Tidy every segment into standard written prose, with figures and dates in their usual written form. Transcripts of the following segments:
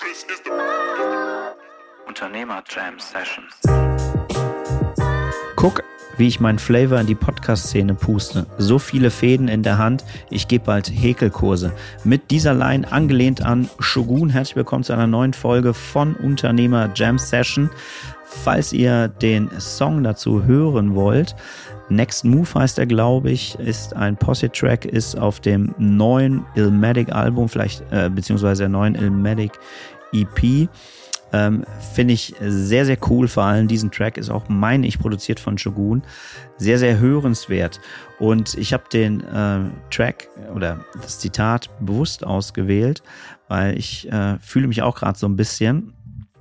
Unternehmer Jam Sessions. Guck, wie ich meinen Flavor in die Podcast-Szene puste. So viele Fäden in der Hand, ich gebe bald Häkelkurse. Mit dieser Line angelehnt an Shogun. Herzlich willkommen zu einer neuen Folge von Unternehmer Jam Session. Falls ihr den Song dazu hören wollt, Next Move heißt er, glaube ich, ist ein Posse-Track, ist auf dem neuen Illmatic-Album, beziehungsweise der neuen Illmatic EP. Finde ich sehr, sehr cool. Vor allem diesen Track ist auch, meine ich, produziert von Shogun. Sehr, sehr hörenswert. Und ich habe den Track oder das Zitat bewusst ausgewählt, weil ich fühle mich auch gerade so ein bisschen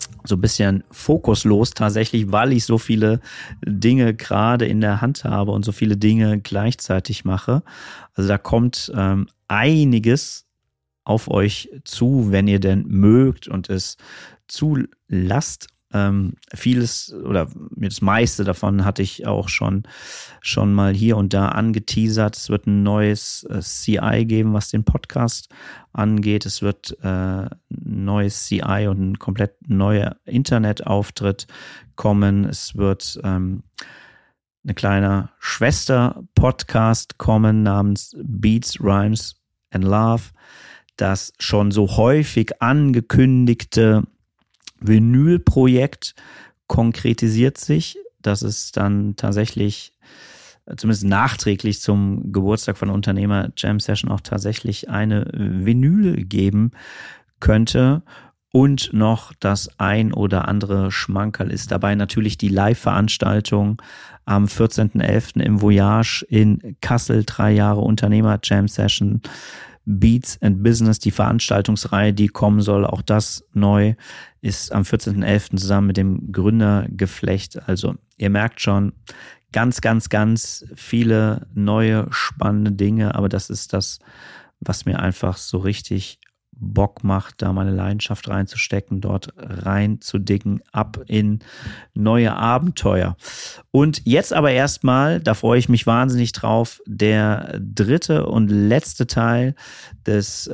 fokuslos tatsächlich, weil ich so viele Dinge gerade in der Hand habe und so viele Dinge gleichzeitig mache. Also da kommt einiges auf euch zu, wenn ihr denn mögt und es zulasst. Vieles oder das meiste davon hatte ich auch schon mal hier und da angeteasert. Es wird ein neues CI geben, was den Podcast angeht. Es wird ein neues CI und ein komplett neuer Internetauftritt kommen. Es wird eine kleine Schwester-Podcast kommen namens Beats, Rhymes and Love. Das schon so häufig angekündigte Vinylprojekt konkretisiert sich, dass es dann tatsächlich, zumindest nachträglich zum Geburtstag von Unternehmer Jam Session, auch tatsächlich eine Vinyl geben könnte. Und noch das ein oder andere Schmankerl ist dabei natürlich die Live-Veranstaltung am 14.11. im Voyage in Kassel, 3 Jahre Unternehmer Jam Session. Beats and Business, die Veranstaltungsreihe, die kommen soll, auch das neu, ist am 14.11. zusammen mit dem Gründergeflecht. Also ihr merkt schon, ganz, ganz, ganz viele neue, spannende Dinge, aber das ist das, was mir einfach so richtig Bock macht, da meine Leidenschaft reinzustecken, dort reinzudicken, ab in neue Abenteuer. Und jetzt aber erstmal, da freue ich mich wahnsinnig drauf, der 3. und letzte Teil des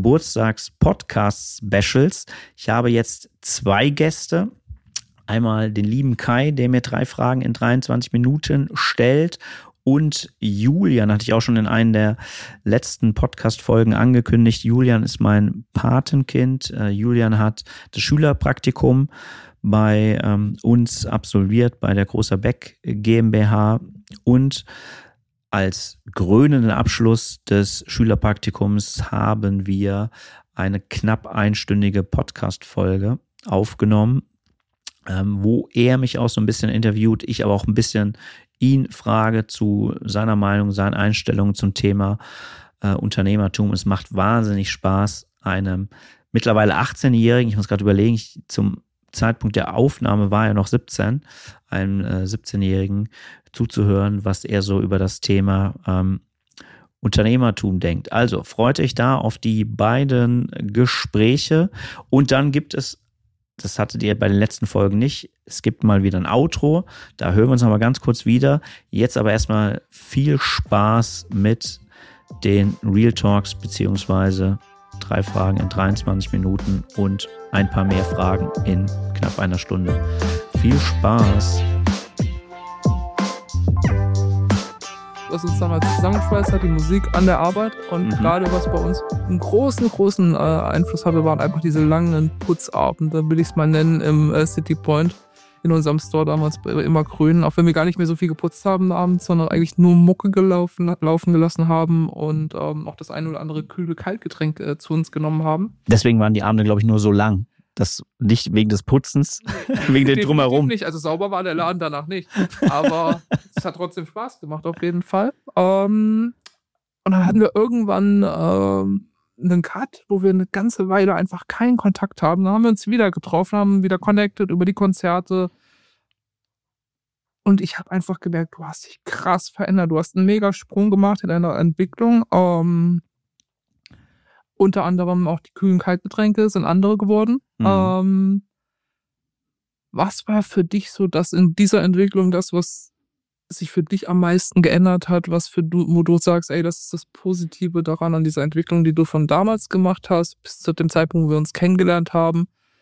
Geburtstags-Podcast-Specials. Ich habe jetzt 2 Gäste. Einmal den lieben Kai, der mir 3 Fragen in 23 Minuten stellt. Und Julian hatte ich auch schon in einer der letzten Podcast-Folgen angekündigt. Julian ist mein Patenkind. Julian hat das Schülerpraktikum bei uns absolviert, bei der Großer Beck GmbH. Und als krönenden Abschluss des Schülerpraktikums haben wir eine knapp einstündige Podcast-Folge aufgenommen, wo er mich auch so ein bisschen interviewt, ich aber auch ein bisschen ihn frage zu seiner Meinung, seinen Einstellungen zum Thema Unternehmertum. Es macht wahnsinnig Spaß, einem mittlerweile 18-Jährigen, ich muss gerade überlegen, zum Zeitpunkt der Aufnahme war er noch 17, einem 17-Jährigen zuzuhören, was er so über das Thema Unternehmertum denkt. Also freut euch da auf die beiden Gespräche und dann gibt es, das hattet ihr bei den letzten Folgen nicht, es gibt mal wieder ein Outro, da hören wir uns noch mal ganz kurz wieder. Jetzt aber erstmal viel Spaß mit den Real Talks beziehungsweise 3 Fragen in 23 Minuten und ein paar mehr Fragen in knapp einer Stunde. Viel Spaß! Was uns damals zusammengeschweißt hat, die Musik an der Arbeit und gerade was bei uns einen großen Einfluss hatte, waren einfach diese langen Putzabende, will ich es mal nennen, im City Point in unserem Store damals bei immer Grün, auch wenn wir gar nicht mehr so viel geputzt haben abends, sondern eigentlich nur Mucke laufen gelassen haben und auch das ein oder andere kühle Kaltgetränk zu uns genommen haben. Deswegen waren die Abende, glaube ich, nur so lang. Das nicht wegen des Putzens, wegen dem Drumherum. Nicht, also sauber war der Laden danach nicht. Aber es hat trotzdem Spaß gemacht, auf jeden Fall. Und dann hatten wir irgendwann einen Cut, wo wir eine ganze Weile einfach keinen Kontakt haben. Dann haben wir uns wieder getroffen, haben wieder connected über die Konzerte. Und ich habe einfach gemerkt, du hast dich krass verändert. Du hast einen mega Sprung gemacht in deiner Entwicklung. Unter anderem auch die kühlen Kaltgetränke sind andere geworden. Was war für dich so das in dieser Entwicklung, das, was sich für dich am meisten geändert hat, wo du sagst, ey, das ist das Positive daran, an dieser Entwicklung, die du von damals gemacht hast, bis zu dem Zeitpunkt, wo wir uns kennengelernt haben?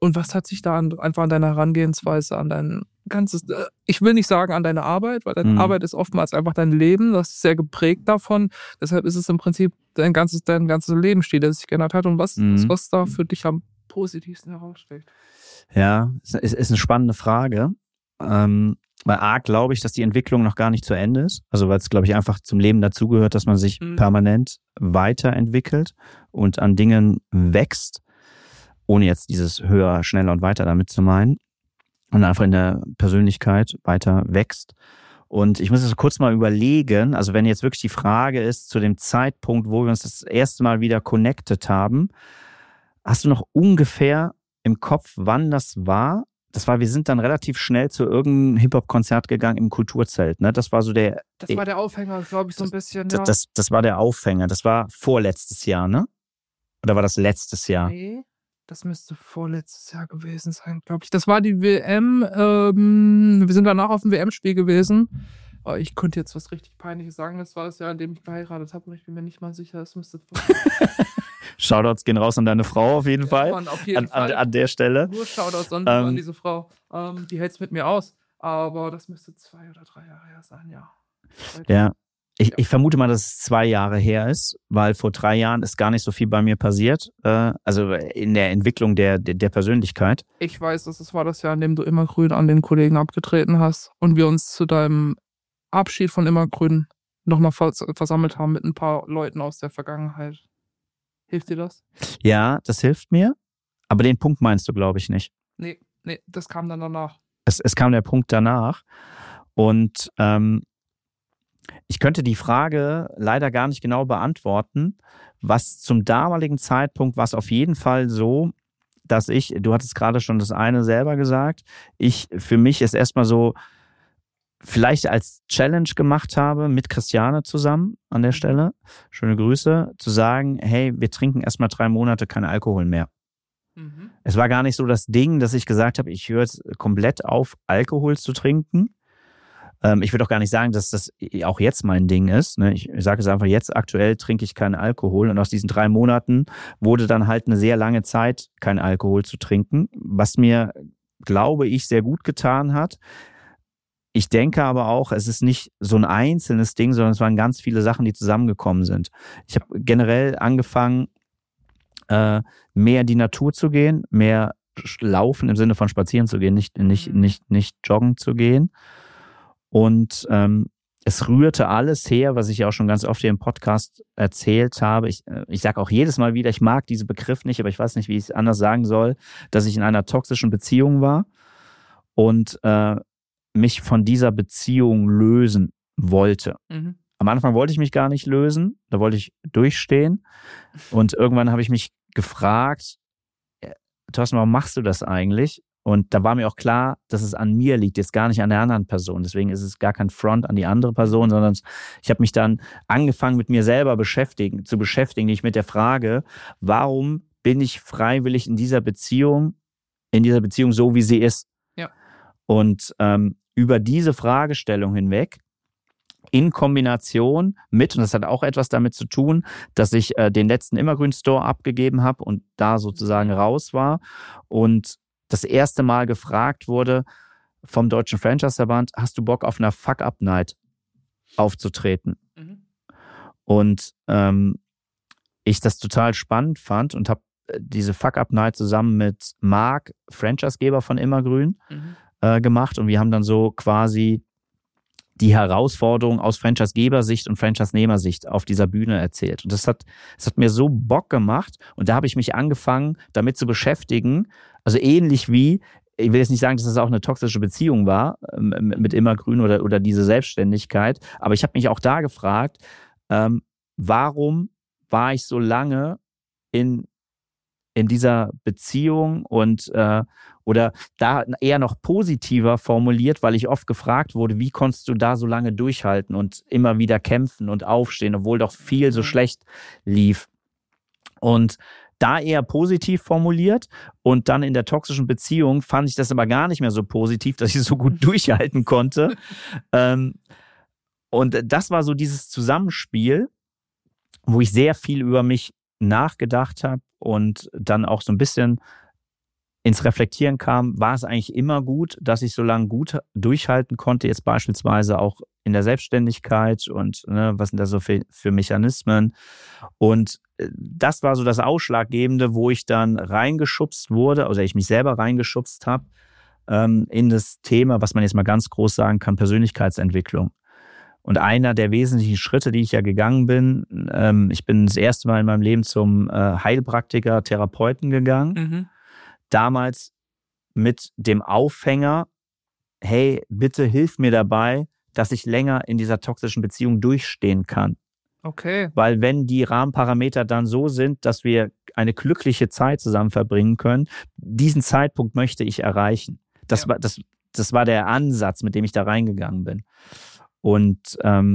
Und was hat sich da einfach an deiner Herangehensweise, an dein ganzes, ich will nicht sagen an deine Arbeit, weil deine Arbeit ist oftmals einfach dein Leben, das ist sehr geprägt davon. Deshalb ist es im Prinzip dein ganzes Lebensstil, der sich geändert hat. Und was da für dich am positivsten heraussteht? Ja, ist eine spannende Frage. Weil A, glaube ich, dass die Entwicklung noch gar nicht zu Ende ist. Also weil es, glaube ich, einfach zum Leben dazugehört, dass man sich permanent weiterentwickelt und an Dingen wächst, ohne jetzt dieses höher, schneller und weiter damit zu meinen. Und einfach in der Persönlichkeit weiter wächst. Und ich muss jetzt kurz mal überlegen, also wenn jetzt wirklich die Frage ist, zu dem Zeitpunkt, wo wir uns das erste Mal wieder connected haben, hast du noch ungefähr im Kopf, wann das war? Wir sind dann relativ schnell zu irgendeinem Hip-Hop-Konzert gegangen im Kulturzelt. Ne? Das war so der... Das war der Aufhänger, glaube ich, so ein bisschen. Ja. Das war der Aufhänger. Das war vorletztes Jahr, ne? Oder war das letztes Jahr? Nee, das müsste vorletztes Jahr gewesen sein, glaube ich. Das war die WM. Wir sind danach auf dem WM-Spiel gewesen. Oh, ich könnte jetzt was richtig Peinliches sagen. Das war das Jahr, in dem ich geheiratet habe. Und ich bin mir nicht mal sicher, das müsste... Shoutouts gehen raus an deine Frau auf jeden Fall. Mann, auf jeden Fall. An der Stelle. Nur Shoutouts an diese Frau. Die hält es mit mir aus. Aber das müsste 2 oder 3 Jahre her sein, ja. Ja. Ich vermute mal, dass es 2 Jahre her ist, weil vor 3 Jahren ist gar nicht so viel bei mir passiert. Also in der Entwicklung der Persönlichkeit. Ich weiß, das war das Jahr, in dem du Immergrün an den Kollegen abgetreten hast und wir uns zu deinem Abschied von Immergrün nochmal versammelt haben mit ein paar Leuten aus der Vergangenheit. Hilft dir das? Ja, das hilft mir. Aber den Punkt meinst du, glaube ich, nicht. Nee, das kam dann danach. Es kam der Punkt danach. Und ich könnte die Frage leider gar nicht genau beantworten. Was zum damaligen Zeitpunkt war es auf jeden Fall so, dass du hattest gerade schon das eine selber gesagt, für mich ist erstmal so, vielleicht als Challenge gemacht habe, mit Christiane zusammen an der Stelle, schöne Grüße, zu sagen, hey, wir trinken erstmal 3 Monate keinen Alkohol mehr. Es war gar nicht so das Ding, dass ich gesagt habe, ich höre jetzt komplett auf, Alkohol zu trinken. Ich würde auch gar nicht sagen, dass das auch jetzt mein Ding ist. Ne? Ich sage es einfach, jetzt aktuell trinke ich keinen Alkohol und aus diesen 3 Monaten wurde dann halt eine sehr lange Zeit, keinen Alkohol zu trinken, was mir, glaube ich, sehr gut getan hat. Ich denke aber auch, es ist nicht so ein einzelnes Ding, sondern es waren ganz viele Sachen, die zusammengekommen sind. Ich habe generell angefangen, mehr in die Natur zu gehen, mehr laufen im Sinne von spazieren zu gehen, nicht joggen zu gehen. Und es rührte alles her, was ich ja auch schon ganz oft hier im Podcast erzählt habe. Ich sage auch jedes Mal wieder, ich mag diesen Begriff nicht, aber ich weiß nicht, wie ich es anders sagen soll, dass ich in einer toxischen Beziehung war und mich von dieser Beziehung lösen wollte. Am Anfang wollte ich mich gar nicht lösen, da wollte ich durchstehen. Und irgendwann habe ich mich gefragt, Thorsten, warum machst du das eigentlich? Und da war mir auch klar, dass es an mir liegt, jetzt gar nicht an der anderen Person. Deswegen ist es gar kein Front an die andere Person, sondern ich habe mich dann angefangen, mit mir selber zu beschäftigen, nicht mit der Frage, warum bin ich freiwillig in dieser Beziehung so, wie sie ist? Ja. Und über diese Fragestellung hinweg, in Kombination mit, und das hat auch etwas damit zu tun, dass ich den letzten Immergrün-Store abgegeben habe und da sozusagen raus war und das erste Mal gefragt wurde vom Deutschen Franchise-Verband, hast du Bock auf einer Fuck-Up-Night aufzutreten? Und ich das total spannend fand und habe diese Fuck-Up-Night zusammen mit Marc, Franchise-Geber von Immergrün, gemacht und wir haben dann so quasi die Herausforderung aus Franchise-Geber-Sicht und Franchise-Nehmer-Sicht auf dieser Bühne erzählt. Und das hat mir so Bock gemacht und da habe ich mich angefangen, damit zu beschäftigen, also ähnlich wie, ich will jetzt nicht sagen, dass das auch eine toxische Beziehung war mit Immergrün oder diese Selbstständigkeit, aber ich habe mich auch da gefragt, warum war ich so lange in dieser Beziehung und oder da eher noch positiver formuliert, weil ich oft gefragt wurde, wie konntest du da so lange durchhalten und immer wieder kämpfen und aufstehen, obwohl doch viel so schlecht lief. Und da eher positiv formuliert und dann in der toxischen Beziehung fand ich das aber gar nicht mehr so positiv, dass ich so gut durchhalten konnte. Und das war so dieses Zusammenspiel, wo ich sehr viel über mich nachgedacht habe und dann auch so ein bisschen ins Reflektieren kam, war es eigentlich immer gut, dass ich so lange gut durchhalten konnte, jetzt beispielsweise auch in der Selbstständigkeit und was sind da so für Mechanismen. Und das war so das Ausschlaggebende, wo ich dann reingeschubst wurde, oder ich mich selber reingeschubst habe, in das Thema, was man jetzt mal ganz groß sagen kann, Persönlichkeitsentwicklung. Und einer der wesentlichen Schritte, die ich ja gegangen bin, ich bin das erste Mal in meinem Leben zum Heilpraktiker, Therapeuten gegangen. Damals mit dem Aufhänger, hey, bitte hilf mir dabei, dass ich länger in dieser toxischen Beziehung durchstehen kann. Okay. Weil wenn die Rahmenparameter dann so sind, dass wir eine glückliche Zeit zusammen verbringen können, diesen Zeitpunkt möchte ich erreichen. Das war der Ansatz, mit dem ich da reingegangen bin. Und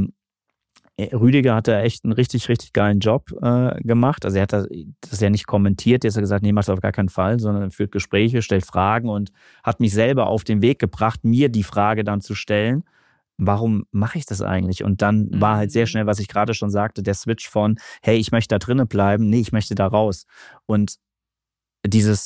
Rüdiger hat da echt einen richtig, richtig geilen Job gemacht. Also er hat das ja nicht kommentiert, er hat gesagt, nee, macht das auf gar keinen Fall, sondern er führt Gespräche, stellt Fragen und hat mich selber auf den Weg gebracht, mir die Frage dann zu stellen, warum mache ich das eigentlich? Und dann war halt sehr schnell, was ich gerade schon sagte, der Switch von, hey, ich möchte da drinnen bleiben, nee, ich möchte da raus. Und diese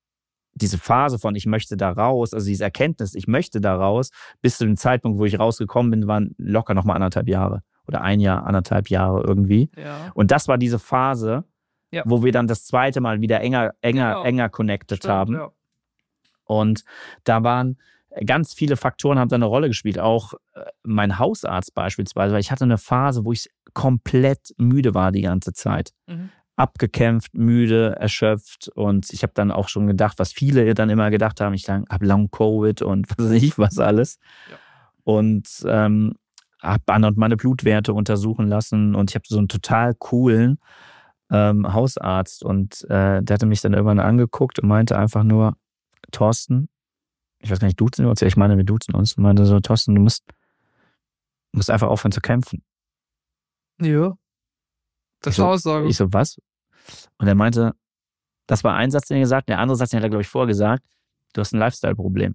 Phase von, ich möchte da raus, also diese Erkenntnis, ich möchte da raus, bis zu dem Zeitpunkt, wo ich rausgekommen bin, waren locker nochmal 1,5 Jahre. Oder 1 Jahr, 1,5 Jahre irgendwie. Ja. Und das war diese Phase, wo wir dann das zweite Mal wieder enger connected haben. Ja. Und da waren ganz viele Faktoren, haben da eine Rolle gespielt. Auch mein Hausarzt beispielsweise, weil ich hatte eine Phase, wo ich komplett müde war die ganze Zeit. Abgekämpft, müde, erschöpft. Und ich habe dann auch schon gedacht, was viele dann immer gedacht haben, ich habe Long-Covid und was weiß ich was alles. Ja. Und habe meine Blutwerte untersuchen lassen und ich habe so einen total coolen Hausarzt und der hatte mich dann irgendwann angeguckt und meinte einfach nur, Thorsten, ich weiß gar nicht, duzen wir uns? Ja, ich meine, wir duzen uns. Und meinte so, Thorsten, du musst einfach aufhören zu kämpfen. Ja. Das ist eine Aussage. Ich so, was? Und er meinte, das war ein Satz, den er gesagt hat. Der andere Satz, den hat er, glaube ich, vorgesagt, du hast ein Lifestyle-Problem.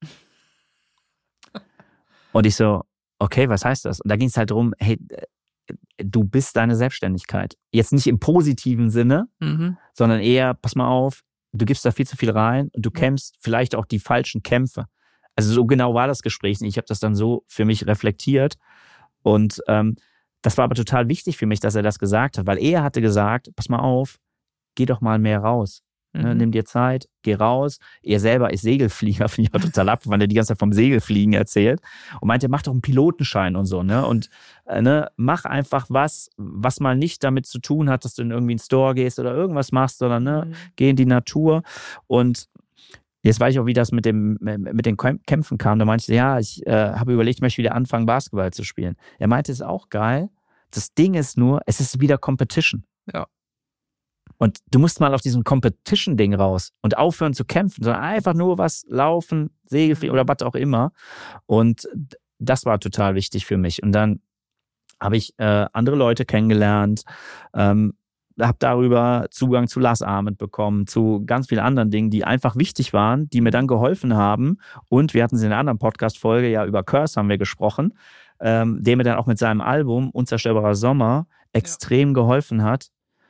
Und ich so, okay, was heißt das? Und da ging es halt darum, hey, du bist deine Selbstständigkeit. Jetzt nicht im positiven Sinne, sondern eher, pass mal auf, du gibst da viel zu viel rein und du kämpfst vielleicht auch die falschen Kämpfe. Also so genau war das Gespräch. Ich habe das dann so für mich reflektiert und das war aber total wichtig für mich, dass er das gesagt hat, weil er hatte gesagt, pass mal auf, geh doch mal mehr raus. Nimm dir Zeit, geh raus. Er selber ist Segelflieger, finde ich auch total ab, weil er die ganze Zeit vom Segelfliegen erzählt. Und meinte, mach doch einen Pilotenschein und so, ne? Und mach einfach was mal nicht damit zu tun hat, dass du in irgendwie einen Store gehst oder irgendwas machst, sondern geh in die Natur. Und jetzt weiß ich auch, wie das mit den Kämpfen kam. Da meinte ich, ja, ich habe überlegt, ich möchte wieder anfangen, Basketball zu spielen. Er meinte, es ist auch geil. Das Ding ist nur, es ist wieder Competition. Ja. Und du musst mal auf diesem Competition-Ding raus und aufhören zu kämpfen, sondern einfach nur was laufen, Segelfliegen oder was auch immer. Und das war total wichtig für mich. Und dann habe ich andere Leute kennengelernt, habe darüber Zugang zu Lars Ahmed bekommen, zu ganz vielen anderen Dingen, die einfach wichtig waren, die mir dann geholfen haben. Und wir hatten es in einer anderen Podcast-Folge, ja, über Curse haben wir gesprochen, der mir dann auch mit seinem Album Unzerstörbarer Sommer extrem geholfen hat,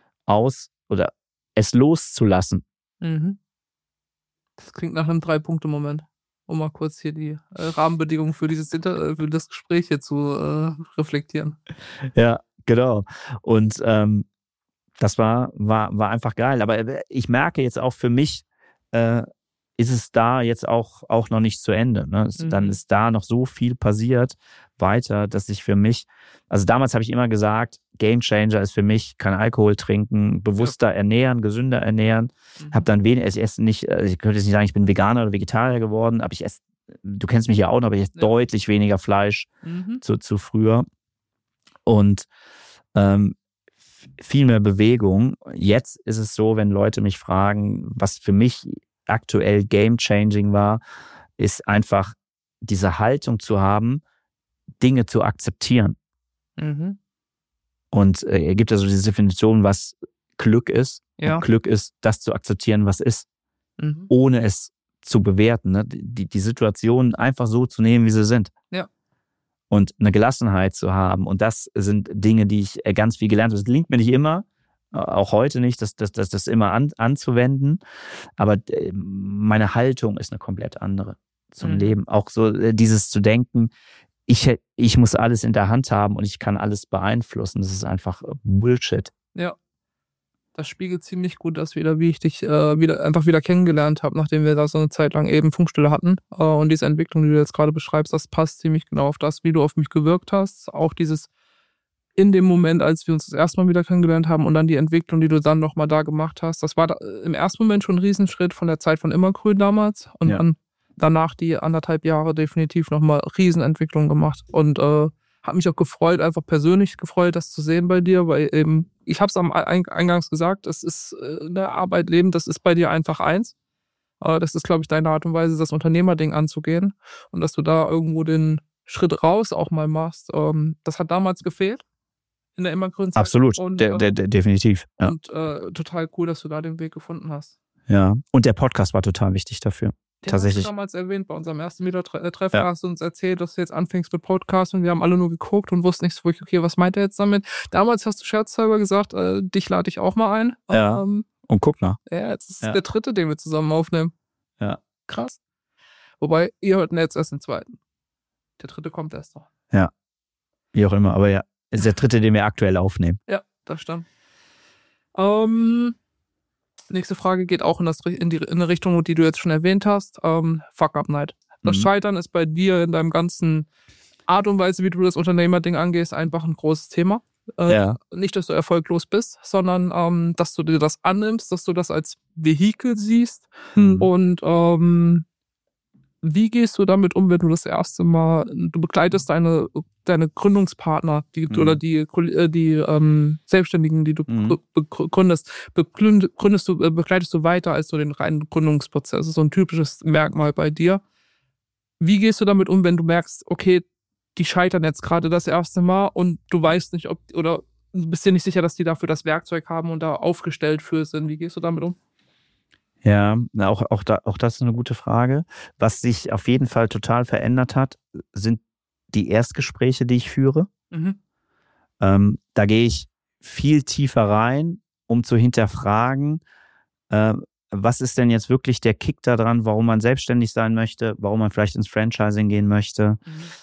es loszulassen. Das klingt nach einem 3-Punkte-Moment, um mal kurz hier die Rahmenbedingungen für für das Gespräch hier zu reflektieren. Ja, genau. Und das war einfach geil. Aber ich merke jetzt auch für mich, ist es da jetzt auch noch nicht zu Ende. Ne? Dann ist da noch so viel passiert weiter, dass ich für mich, also damals habe ich immer gesagt, Gamechanger ist für mich kein Alkohol trinken, bewusster ernähren, gesünder ernähren. Habe dann ich esse nicht, ich könnte jetzt nicht sagen, ich bin Veganer oder Vegetarier geworden, aber ich esse, du kennst mich ja auch noch, aber ich esse deutlich weniger Fleisch zu früher. Und viel mehr Bewegung. Jetzt ist es so, wenn Leute mich fragen, was für mich aktuell game-changing war, ist einfach diese Haltung zu haben, Dinge zu akzeptieren. Und er gibt also diese Definition, was Glück ist. Ja. Und Glück ist, das zu akzeptieren, was ist, ohne es zu bewerten. Ne? Die Situationen einfach so zu nehmen, wie sie sind. Ja. Und eine Gelassenheit zu haben. Und das sind Dinge, die ich ganz viel gelernt habe. Das gelingt mir nicht immer, auch heute nicht, das immer anzuwenden. Aber meine Haltung ist eine komplett andere zum Leben. Auch so dieses zu denken, ich muss alles in der Hand haben und ich kann alles beeinflussen. Das ist einfach Bullshit. Ja. Das spiegelt ziemlich gut das wieder, wie ich dich wieder kennengelernt habe, nachdem wir da so eine Zeit lang eben Funkstille hatten. Und diese Entwicklung, die du jetzt gerade beschreibst, das passt ziemlich genau auf das, wie du auf mich gewirkt hast. Auch dieses in dem Moment, als wir uns das erste Mal wieder kennengelernt haben und dann die Entwicklung, die du dann nochmal da gemacht hast. Das war im ersten Moment schon ein Riesenschritt von der Zeit von Immergrün damals. Und dann danach die 1,5 Jahre definitiv nochmal Riesenentwicklung gemacht. Und hat mich auch gefreut, einfach persönlich gefreut, das zu sehen bei dir, weil eben, ich habe es am Eingangs gesagt, es ist eine Arbeit, Leben, das ist bei dir einfach eins. Das ist, glaube ich, deine Art und Weise, das Unternehmerding anzugehen und dass du da irgendwo den Schritt raus auch mal machst. Das hat damals gefehlt in der Immergrünen Zeit. Absolut, und, definitiv. Ja. Und total cool, dass du da den Weg gefunden hast. Ja, und der Podcast war total wichtig dafür. Tatsächlich. Hast du damals erwähnt, bei unserem ersten Treffen hast du uns erzählt, dass du jetzt anfängst mit Podcast und wir haben alle nur geguckt und wussten nicht so wirklich, okay, was meint er jetzt damit? Damals hast du scherzhalber gesagt, dich lade ich auch mal ein. Ja, und guck mal. Ja, jetzt ist der 3., den wir zusammen aufnehmen. Ja. Krass. Wobei, ihr hört jetzt erst den 2. Der 3. kommt erst noch. Ja, wie auch immer, aber ja, ist der 3., den wir aktuell aufnehmen. Ja, das stimmt. Nächste Frage geht auch in eine Richtung, die du jetzt schon erwähnt hast. Fuck-Up-Night. Das Scheitern ist bei dir in deinem ganzen Art und Weise, wie du das Unternehmerding angehst, einfach ein großes Thema. Nicht, dass du erfolglos bist, sondern dass du dir das annimmst, dass du das als Vehikel siehst. Und wie gehst du damit um, wenn du das erste Mal, du begleitest deine Gründungspartner, oder die Selbstständigen, die du begleitest du weiter als so den reinen Gründungsprozess. Das ist so ein typisches Merkmal bei dir. Wie gehst du damit um, wenn du merkst, okay, die scheitern jetzt gerade das erste Mal und du weißt nicht, oder du bist dir nicht sicher, dass die dafür das Werkzeug haben und da aufgestellt für sind. Wie gehst du damit um? Ja, auch das ist eine gute Frage. Was sich auf jeden Fall total verändert hat, sind die Erstgespräche, die ich führe. Da gehe ich viel tiefer rein, um zu hinterfragen, was ist denn jetzt wirklich der Kick da dran, warum man selbstständig sein möchte, warum man vielleicht ins Franchising gehen möchte,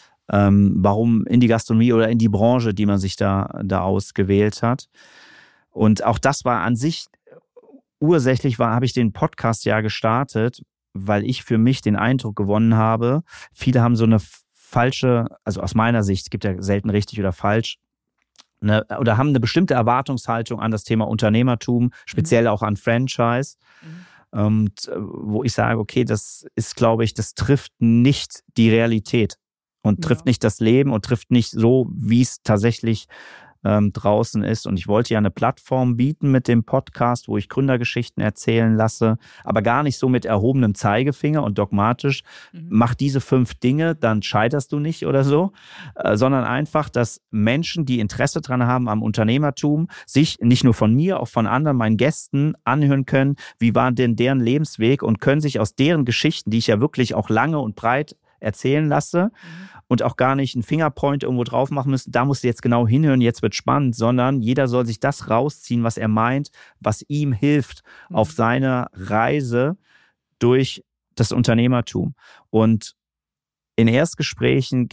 warum in die Gastronomie oder in die Branche, die man sich da ausgewählt hat. Und auch das war an sich ursächlich habe ich den Podcast ja gestartet, weil ich für mich den Eindruck gewonnen habe, viele haben so eine falsche, also aus meiner Sicht, es gibt ja selten richtig oder falsch, oder haben eine bestimmte Erwartungshaltung an das Thema Unternehmertum, speziell auch an Franchise. Und wo ich sage, okay, das ist, glaube ich, das trifft nicht die Realität und trifft nicht das Leben und trifft nicht so, wie es tatsächlich draußen ist. Und ich wollte ja eine Plattform bieten mit dem Podcast, wo ich Gründergeschichten erzählen lasse, aber gar nicht so mit erhobenem Zeigefinger und dogmatisch, mach diese 5 Dinge, dann scheiterst du nicht oder so, sondern einfach, dass Menschen, die Interesse dran haben am Unternehmertum, sich nicht nur von mir, auch von anderen, meinen Gästen anhören können, wie war denn deren Lebensweg und können sich aus deren Geschichten, die ich ja wirklich auch lange und breit erzählen lasse und auch gar nicht einen Fingerpoint irgendwo drauf machen müssen, da musst du jetzt genau hinhören, jetzt wird spannend, sondern jeder soll sich das rausziehen, was er meint, was ihm hilft auf seiner Reise durch das Unternehmertum. Und in Erstgesprächen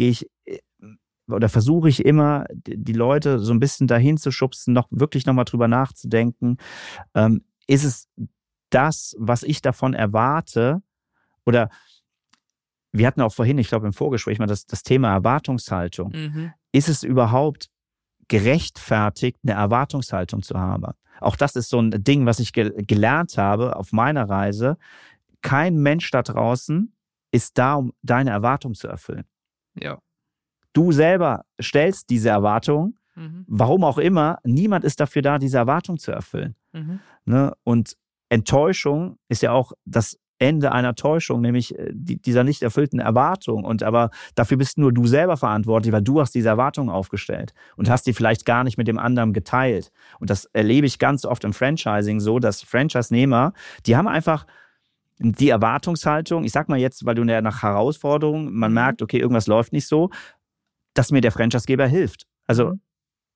versuche ich immer, die Leute so ein bisschen dahin zu schubsen, wirklich nochmal drüber nachzudenken, ist es das, was ich davon erwarte, oder wir hatten auch vorhin, ich glaube im Vorgespräch mal das Thema Erwartungshaltung. Ist es überhaupt gerechtfertigt, eine Erwartungshaltung zu haben? Auch das ist so ein Ding, was ich gelernt habe auf meiner Reise. Kein Mensch da draußen ist da, um deine Erwartung zu erfüllen. Ja. Du selber stellst diese Erwartung, warum auch immer, niemand ist dafür da, diese Erwartung zu erfüllen. Ne? Und Enttäuschung ist ja auch das Ende einer Täuschung, nämlich dieser nicht erfüllten Erwartung. Aber dafür bist nur du selber verantwortlich, weil du hast diese Erwartung aufgestellt und hast die vielleicht gar nicht mit dem anderen geteilt. Und das erlebe ich ganz oft im Franchising so, dass Franchise-Nehmer, die haben einfach die Erwartungshaltung, ich sag mal jetzt, weil du nach Herausforderungen, man merkt, okay, irgendwas läuft nicht so, dass mir der Franchisegeber hilft. Also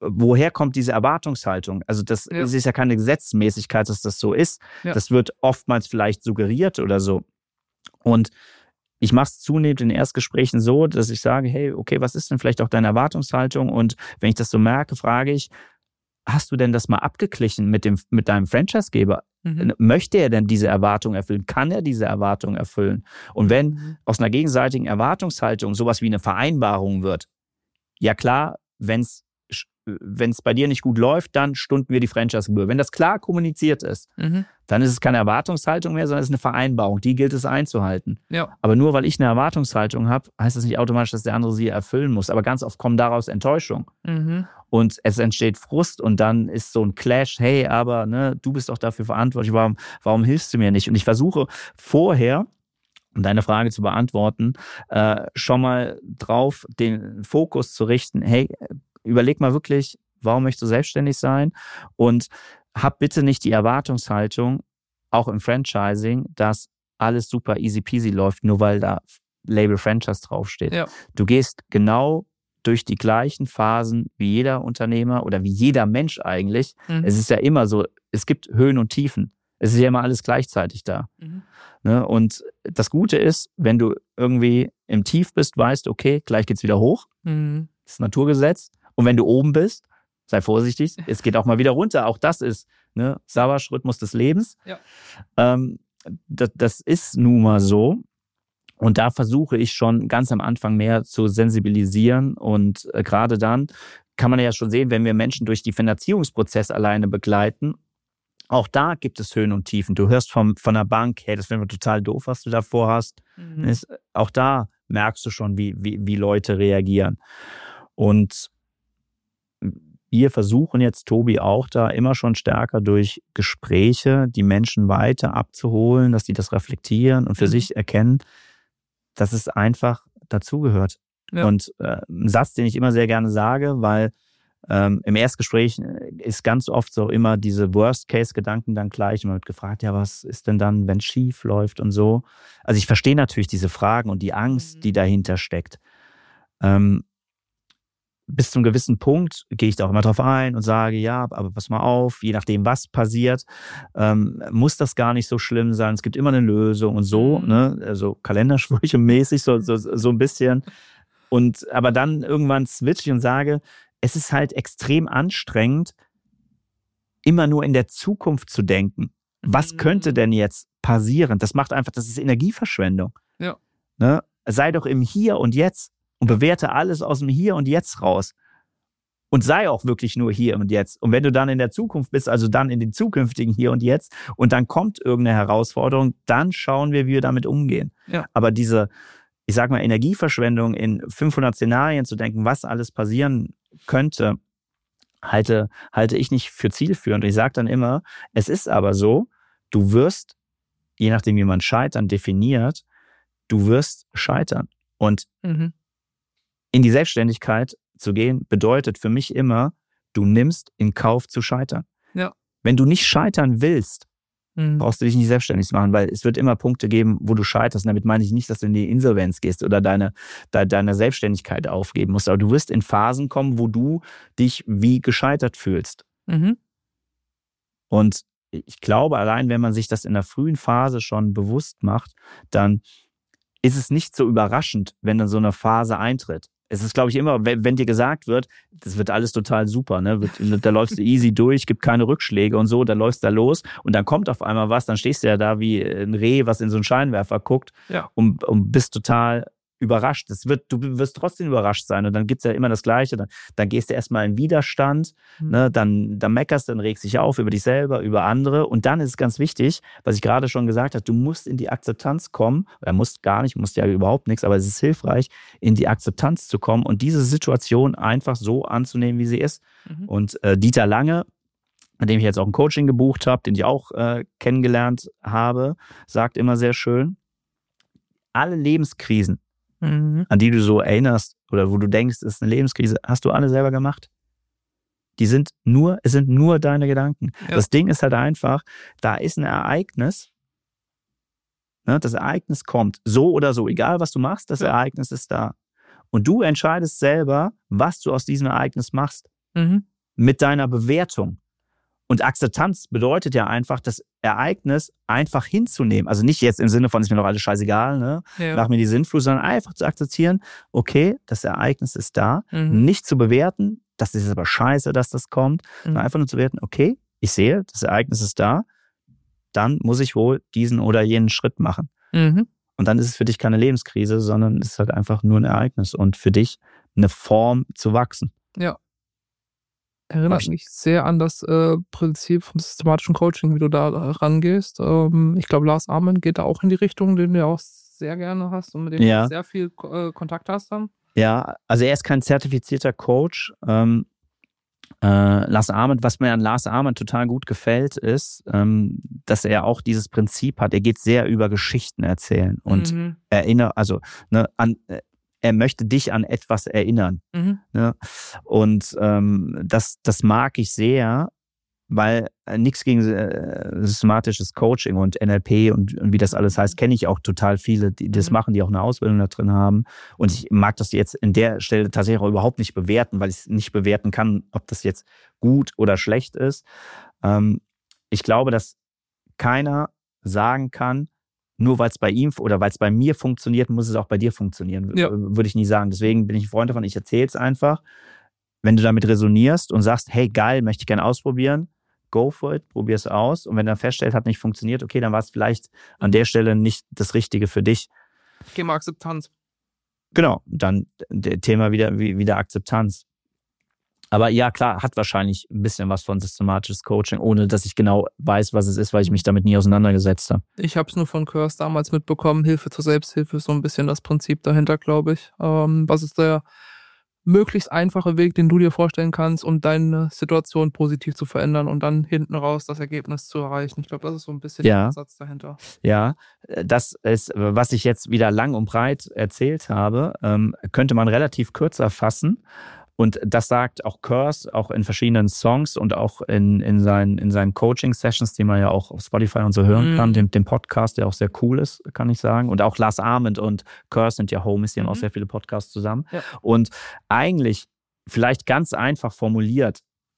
woher kommt diese Erwartungshaltung? Also das ist ja keine Gesetzmäßigkeit, dass das so ist. Ja. Das wird oftmals vielleicht suggeriert oder so. Und ich mache es zunehmend in Erstgesprächen so, dass ich sage, hey, okay, was ist denn vielleicht auch deine Erwartungshaltung? Und wenn ich das so merke, frage ich, hast du denn das mal abgeglichen mit deinem Franchisegeber? Möchte er denn diese Erwartung erfüllen? Kann er diese Erwartung erfüllen? Und wenn aus einer gegenseitigen Erwartungshaltung sowas wie eine Vereinbarung wird, ja klar, wenn es bei dir nicht gut läuft, dann stunden wir die Franchisegebühr. Wenn das klar kommuniziert ist, dann ist es keine Erwartungshaltung mehr, sondern es ist eine Vereinbarung. Die gilt es einzuhalten. Ja. Aber nur weil ich eine Erwartungshaltung habe, heißt das nicht automatisch, dass der andere sie erfüllen muss. Aber ganz oft kommen daraus Enttäuschung. Und es entsteht Frust und dann ist so ein Clash, hey, aber ne, du bist doch dafür verantwortlich, warum hilfst du mir nicht? Und ich versuche vorher, um deine Frage zu beantworten, schon mal drauf den Fokus zu richten, hey, überleg mal wirklich, warum möchtest du selbstständig sein? Und hab bitte nicht die Erwartungshaltung, auch im Franchising, dass alles super easy peasy läuft, nur weil da Label Franchise draufsteht. Ja. Du gehst genau durch die gleichen Phasen wie jeder Unternehmer oder wie jeder Mensch eigentlich. Es ist ja immer so, es gibt Höhen und Tiefen. Es ist ja immer alles gleichzeitig da. Ne? Und das Gute ist, wenn du irgendwie im Tief bist, weißt, okay, gleich geht's wieder hoch. Das ist Naturgesetz. Und wenn du oben bist, sei vorsichtig, es geht auch mal wieder runter. Auch das ist Sauerschrhythmus des Lebens. Ja. Das ist nun mal so. Und da versuche ich schon ganz am Anfang mehr zu sensibilisieren. Und gerade dann kann man ja schon sehen, wenn wir Menschen durch die Finanzierungsprozess alleine begleiten, auch da gibt es Höhen und Tiefen. Du hörst von der Bank, hey, das wäre total doof, was du da vorhast. Auch da merkst du schon, wie Leute reagieren. Und wir versuchen jetzt, Tobi, auch da immer schon stärker durch Gespräche die Menschen weiter abzuholen, dass die das reflektieren und für sich erkennen, dass es einfach dazugehört. Ja. Und ein Satz, den ich immer sehr gerne sage, weil im Erstgespräch ist ganz oft so immer diese Worst-Case-Gedanken dann gleich. Man wird gefragt, ja, was ist denn dann, wenn es schief läuft und so. Also ich verstehe natürlich diese Fragen und die Angst, die dahinter steckt. Bis zum gewissen Punkt gehe ich da auch immer drauf ein und sage, ja, aber pass mal auf, je nachdem, was passiert, muss das gar nicht so schlimm sein. Es gibt immer eine Lösung und so, ne? Also Kalendersprüche mäßig, so ein bisschen. Aber dann irgendwann switche ich und sage, es ist halt extrem anstrengend, immer nur in der Zukunft zu denken. Was könnte denn jetzt passieren? Das ist Energieverschwendung. Ja. Ne? Sei doch im Hier und Jetzt. Und bewerte alles aus dem Hier und Jetzt raus. Und sei auch wirklich nur hier und jetzt. Und wenn du dann in der Zukunft bist, also dann in den zukünftigen Hier und Jetzt, und dann kommt irgendeine Herausforderung, dann schauen wir, wie wir damit umgehen. Ja. Aber diese, ich sag mal, Energieverschwendung in 500 Szenarien zu denken, was alles passieren könnte, halte ich nicht für zielführend. Und ich sage dann immer, es ist aber so, du wirst, je nachdem wie man Scheitern definiert, du wirst scheitern. Und in die Selbstständigkeit zu gehen, bedeutet für mich immer, du nimmst in Kauf zu scheitern. Ja. Wenn du nicht scheitern willst, brauchst du dich nicht selbstständig machen, weil es wird immer Punkte geben, wo du scheiterst. Und damit meine ich nicht, dass du in die Insolvenz gehst oder deine Selbstständigkeit aufgeben musst. Aber du wirst in Phasen kommen, wo du dich wie gescheitert fühlst. Und ich glaube, allein wenn man sich das in der frühen Phase schon bewusst macht, dann ist es nicht so überraschend, wenn dann so eine Phase eintritt. Es ist, glaube ich, immer, wenn dir gesagt wird, das wird alles total super, ne? Da läufst du easy durch, gibt keine Rückschläge und so, dann läufst du da los und dann kommt auf einmal was, dann stehst du ja da wie ein Reh, was in so einen Scheinwerfer guckt und bist total überrascht. Du wirst trotzdem überrascht sein und dann gibt es ja immer das Gleiche. Dann gehst du erstmal in Widerstand, ne? Dann meckerst du, dann regst dich auf über dich selber, über andere und dann ist es ganz wichtig, was ich gerade schon gesagt habe, du musst in die Akzeptanz kommen, oder musst ja überhaupt nichts, aber es ist hilfreich, in die Akzeptanz zu kommen und diese Situation einfach so anzunehmen, wie sie ist. Und Dieter Lange, mit dem ich jetzt auch ein Coaching gebucht habe, den ich auch kennengelernt habe, sagt immer sehr schön, alle Lebenskrisen, an die du so erinnerst oder wo du denkst, es ist eine Lebenskrise, hast du alle selber gemacht. Es sind nur deine Gedanken. Ja. Das Ding ist halt einfach, da ist ein Ereignis, ne, das Ereignis kommt, so oder so, egal was du machst, das Ereignis ist da. Und du entscheidest selber, was du aus diesem Ereignis machst. mit deiner Bewertung. Und Akzeptanz bedeutet ja einfach, das Ereignis einfach hinzunehmen. Also nicht jetzt im Sinne von, ist mir doch alles scheißegal, ne? Ja. Mach mir die Sinnflut, sondern einfach zu akzeptieren, okay, das Ereignis ist da, nicht zu bewerten, das ist aber scheiße, dass das kommt, sondern einfach nur zu bewerten, okay, ich sehe, das Ereignis ist da, dann muss ich wohl diesen oder jenen Schritt machen. Und dann ist es für dich keine Lebenskrise, sondern es ist halt einfach nur ein Ereignis und für dich eine Form zu wachsen. Ja. Erinnert mich sehr an das Prinzip vom systematischen Coaching, wie du da rangehst. Ich glaube, Lars Ament geht da auch in die Richtung, den du ja auch sehr gerne hast und mit dem du sehr viel Kontakt hast dann. Ja, also er ist kein zertifizierter Coach. Lars Ament, was mir an Lars Ament total gut gefällt, ist, dass er auch dieses Prinzip hat. Er geht sehr über Geschichten erzählen und er möchte dich an etwas erinnern. Ne? Und das mag ich sehr, weil nichts gegen systematisches Coaching und NLP und wie das alles heißt, kenne ich auch total viele, die das machen, die auch eine Ausbildung da drin haben. Und ich mag das jetzt in der Stelle tatsächlich auch überhaupt nicht bewerten, weil ich es nicht bewerten kann, ob das jetzt gut oder schlecht ist. Ich glaube, dass keiner sagen kann, nur weil es bei ihm oder weil es bei mir funktioniert, muss es auch bei dir funktionieren. Ja. Würde ich nie sagen. Deswegen bin ich ein Freund davon, ich erzähle es einfach. Wenn du damit resonierst und sagst, hey geil, möchte ich gerne ausprobieren, go for it, probier es aus. Und wenn er feststellt, hat nicht funktioniert, okay, dann war es vielleicht an der Stelle nicht das Richtige für dich. Thema Akzeptanz. Genau, dann Thema wieder Akzeptanz. Aber ja, klar, hat wahrscheinlich ein bisschen was von systematisches Coaching, ohne dass ich genau weiß, was es ist, weil ich mich damit nie auseinandergesetzt habe. Ich habe es nur von Curse damals mitbekommen. Hilfe zur Selbsthilfe ist so ein bisschen das Prinzip dahinter, glaube ich. Was ist der möglichst einfache Weg, den du dir vorstellen kannst, um deine Situation positiv zu verändern und dann hinten raus das Ergebnis zu erreichen? Ich glaube, das ist so ein bisschen der Ansatz dahinter. Ja, das ist, was ich jetzt wieder lang und breit erzählt habe, könnte man relativ kürzer fassen. Und das sagt auch Curse, auch in verschiedenen Songs und auch in seinen Coaching-Sessions, die man ja auch auf Spotify und so hören kann, dem Podcast, der auch sehr cool ist, kann ich sagen. Und auch Lars Ament und Curse sind ja Homies, die haben auch sehr viele Podcasts zusammen. Ja. Und eigentlich, vielleicht ganz einfach formuliert,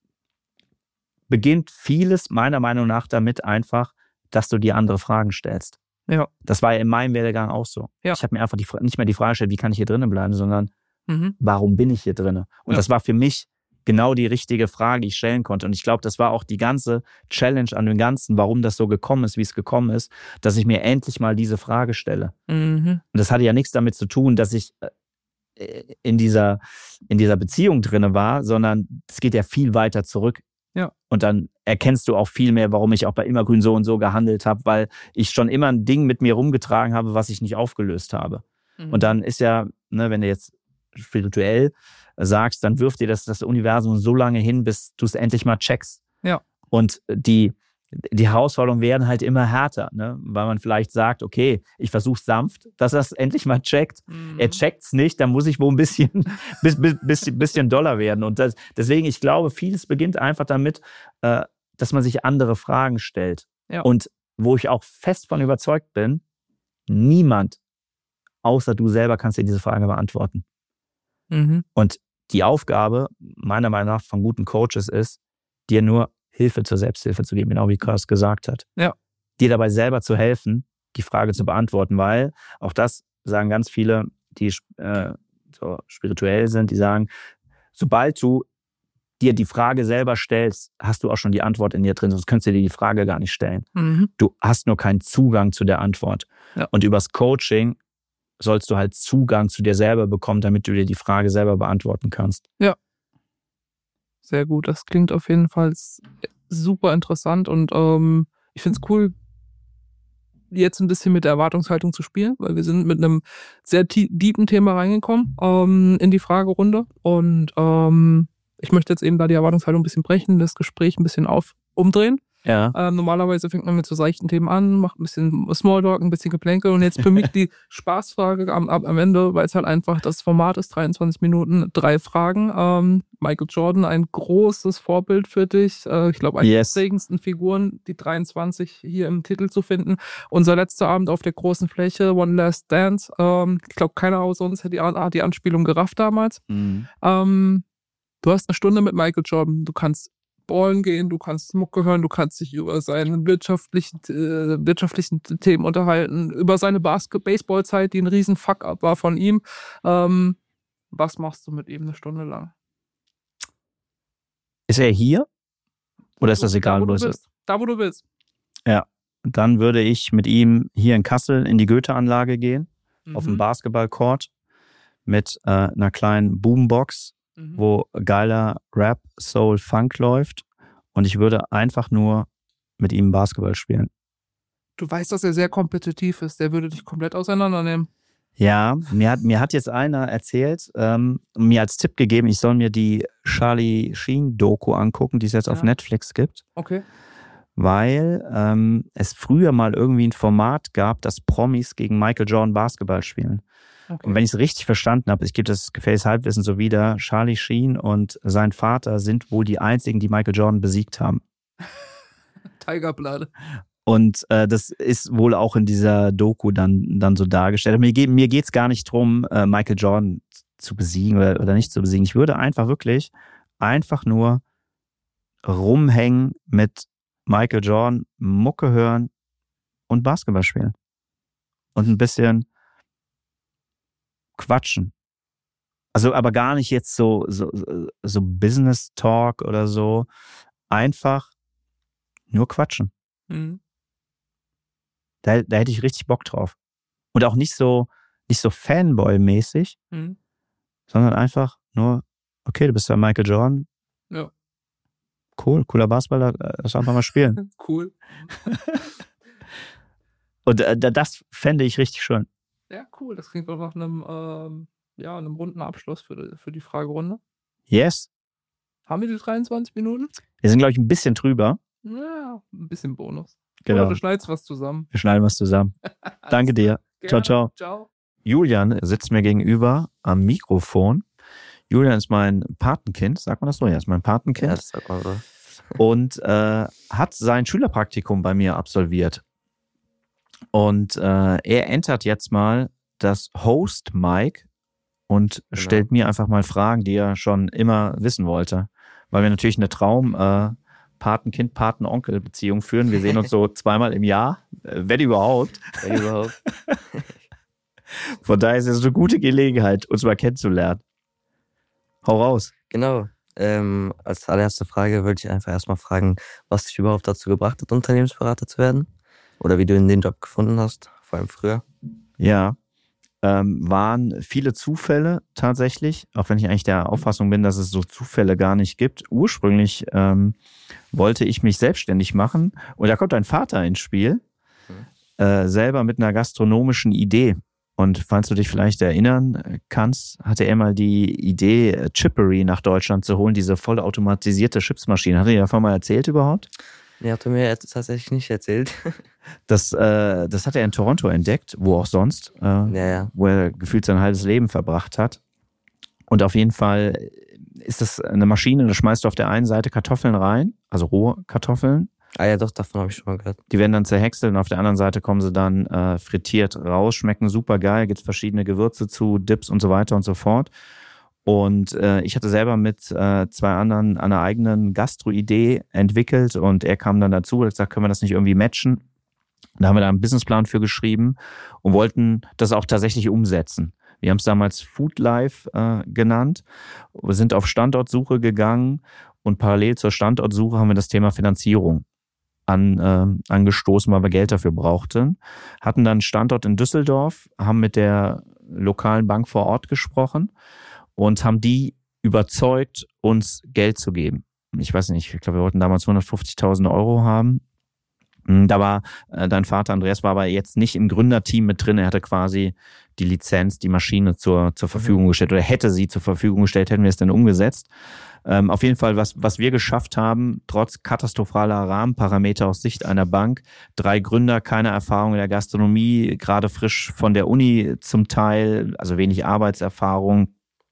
beginnt vieles meiner Meinung nach damit einfach, dass du dir andere Fragen stellst. Ja. Das war ja in meinem Werdegang auch so. Ja. Ich habe mir einfach nicht mehr die Frage gestellt, wie kann ich hier drinnen bleiben, sondern warum bin ich hier drin? Und das war für mich genau die richtige Frage, die ich stellen konnte. Und ich glaube, das war auch die ganze Challenge an dem Ganzen, warum das so gekommen ist, wie es gekommen ist, dass ich mir endlich mal diese Frage stelle. Und das hatte ja nichts damit zu tun, dass ich in dieser Beziehung drin war, sondern es geht ja viel weiter zurück. Ja. Und dann erkennst du auch viel mehr, warum ich auch bei Immergrün so und so gehandelt habe, weil ich schon immer ein Ding mit mir rumgetragen habe, was ich nicht aufgelöst habe. Und dann ist ja, ne, wenn du jetzt spirituell sagst, dann wirft dir das Universum so lange hin, bis du es endlich mal checkst. Ja. Und die Herausforderungen werden halt immer härter, ne? Weil man vielleicht sagt, okay, ich versuche sanft, dass er es endlich mal checkt. Er checkt es nicht, dann muss ich wohl ein bisschen doller werden. Und deswegen, ich glaube, vieles beginnt einfach damit, dass man sich andere Fragen stellt. Ja. Und wo ich auch fest von überzeugt bin, niemand außer du selber kannst dir diese Frage beantworten. Und die Aufgabe, meiner Meinung nach, von guten Coaches ist, dir nur Hilfe zur Selbsthilfe zu geben, genau wie Curse gesagt hat. Ja. Dir dabei selber zu helfen, die Frage zu beantworten, weil auch das sagen ganz viele, die so spirituell sind, die sagen, sobald du dir die Frage selber stellst, hast du auch schon die Antwort in dir drin, sonst könntest du dir die Frage gar nicht stellen. Du hast nur keinen Zugang zu der Antwort. Ja. Und übers Coaching sollst du halt Zugang zu dir selber bekommen, damit du dir die Frage selber beantworten kannst. Ja. Sehr gut. Das klingt auf jeden Fall super interessant und ich finde es cool, jetzt ein bisschen mit der Erwartungshaltung zu spielen, weil wir sind mit einem sehr tiefen Thema reingekommen in die Fragerunde und ich möchte jetzt eben da die Erwartungshaltung ein bisschen brechen, das Gespräch ein bisschen umdrehen. Ja. Normalerweise fängt man mit so seichten Themen an, macht ein bisschen Smalltalk, ein bisschen Geplänkel und jetzt für mich die Spaßfrage am Ende, weil es halt einfach das Format ist, 23 Minuten, 3 Fragen. Michael Jordan, ein großes Vorbild für dich. Ich glaube, eine der prägendsten Figuren, die 23 hier im Titel zu finden. Unser letzter Abend auf der großen Fläche, One Last Dance. Ich glaube, keiner außer uns hat die Anspielung gerafft damals. Du hast eine Stunde mit Michael Jordan, du kannst ballen gehen, du kannst Mucke hören, du kannst dich über seine wirtschaftlichen Themen unterhalten, über seine Baseballzeit, die ein riesen Fuck-up war von ihm. Was machst du mit ihm eine Stunde lang? Ist er hier? Oder ist das egal, wo du bist? Da, wo du willst. Ja, dann würde ich mit ihm hier in Kassel in die Goethe-Anlage gehen, auf dem Basketballcourt mit einer kleinen Boombox, wo geiler Rap, Soul, Funk läuft und ich würde einfach nur mit ihm Basketball spielen. Du weißt, dass er sehr kompetitiv ist, der würde dich komplett auseinandernehmen. Ja, mir hat jetzt einer erzählt, mir als Tipp gegeben, ich soll mir die Charlie Sheen-Doku angucken, die es jetzt auf Netflix gibt. Okay. Weil es früher mal irgendwie ein Format gab, dass Promis gegen Michael Jordan Basketball spielen. Okay. Und wenn ich es richtig verstanden habe, ich gebe das gefährliches Halbwissen so wieder, Charlie Sheen und sein Vater sind wohl die einzigen, die Michael Jordan besiegt haben. Tiger Blood. Und das ist wohl auch in dieser Doku dann so dargestellt. Mir geht es gar nicht drum, Michael Jordan zu besiegen oder nicht zu besiegen. Ich würde einfach nur rumhängen mit Michael Jordan, Mucke hören und Basketball spielen. Und ein bisschen quatschen. Also aber gar nicht jetzt so Business Talk oder so. Einfach nur quatschen. Mhm. Da hätte ich richtig Bock drauf. Und auch nicht so Fanboy-mäßig, sondern einfach nur, okay, du bist ja Michael Jordan. Ja. Cool, cooler Basketballer, lass einfach mal spielen. Cool. Und das fände ich richtig schön. Ja, cool. Das klingt doch nach einem runden Abschluss für die Fragerunde. Yes. Haben wir die 23 Minuten? Wir sind, glaube ich, ein bisschen drüber. Ja, ein bisschen Bonus. Genau. Oder du schneidest was zusammen. Wir schneiden was zusammen. Danke dir. Gerne. Ciao. Ciao. Julian sitzt mir gegenüber am Mikrofon. Julian ist mein Patenkind. Sagt man das so? Ja, ist mein Patenkind. Ja, das sagt man so. Und hat sein Schülerpraktikum bei mir absolviert. Und er entert jetzt mal das Host-Mic und stellt mir einfach mal Fragen, die er schon immer wissen wollte. Weil wir natürlich eine Patenkind, Patenonkel-Beziehung führen. Wir sehen uns so zweimal im Jahr, wenn überhaupt. Von daher ist es eine gute Gelegenheit, uns mal kennenzulernen. Hau raus. Genau. Als allererste Frage würde ich einfach erstmal fragen, was dich überhaupt dazu gebracht hat, Unternehmensberater zu werden? Oder wie du den Job gefunden hast, vor allem früher? Ja, waren viele Zufälle tatsächlich, auch wenn ich eigentlich der Auffassung bin, dass es so Zufälle gar nicht gibt. Ursprünglich wollte ich mich selbstständig machen und da kommt ein Vater ins Spiel, selber mit einer gastronomischen Idee. Und falls du dich vielleicht erinnern kannst, hatte er mal die Idee, Chippery nach Deutschland zu holen, diese vollautomatisierte Chipsmaschine. Hat er dir davon mal erzählt überhaupt? Nee, hat er mir jetzt tatsächlich nicht erzählt. Das hat er in Toronto entdeckt, wo auch sonst, wo er gefühlt sein halbes Leben verbracht hat. Und auf jeden Fall ist das eine Maschine, da schmeißt du auf der einen Seite Kartoffeln rein, also rohe Kartoffeln. Ah ja, doch, davon habe ich schon mal gehört. Die werden dann zerhäckselt und auf der anderen Seite kommen sie dann frittiert raus, schmecken super geil, gibt es verschiedene Gewürze zu, Dips und so weiter und so fort. Und ich hatte selber mit zwei anderen eine eigenen Gastro-Idee entwickelt und er kam dann dazu und hat gesagt, können wir das nicht irgendwie matchen? Da haben wir da einen Businessplan für geschrieben und wollten das auch tatsächlich umsetzen. Wir haben es damals Food Life genannt. Wir sind auf Standortsuche gegangen und parallel zur Standortsuche haben wir das Thema Finanzierung angestoßen, weil wir Geld dafür brauchten. Hatten dann einen Standort in Düsseldorf, haben mit der lokalen Bank vor Ort gesprochen und haben die überzeugt, uns Geld zu geben. Ich weiß nicht, ich glaube, wir wollten damals 150.000 Euro haben. Da war dein Vater Andreas war aber jetzt nicht im Gründerteam mit drin. Er hatte quasi die Lizenz, die Maschine zur Verfügung gestellt oder hätte sie zur Verfügung gestellt, hätten wir es dann umgesetzt. Auf jeden Fall, was wir geschafft haben, trotz katastrophaler Rahmenparameter aus Sicht einer Bank, 3 Gründer, keine Erfahrung in der Gastronomie, gerade frisch von der Uni zum Teil, also wenig Arbeitserfahrung,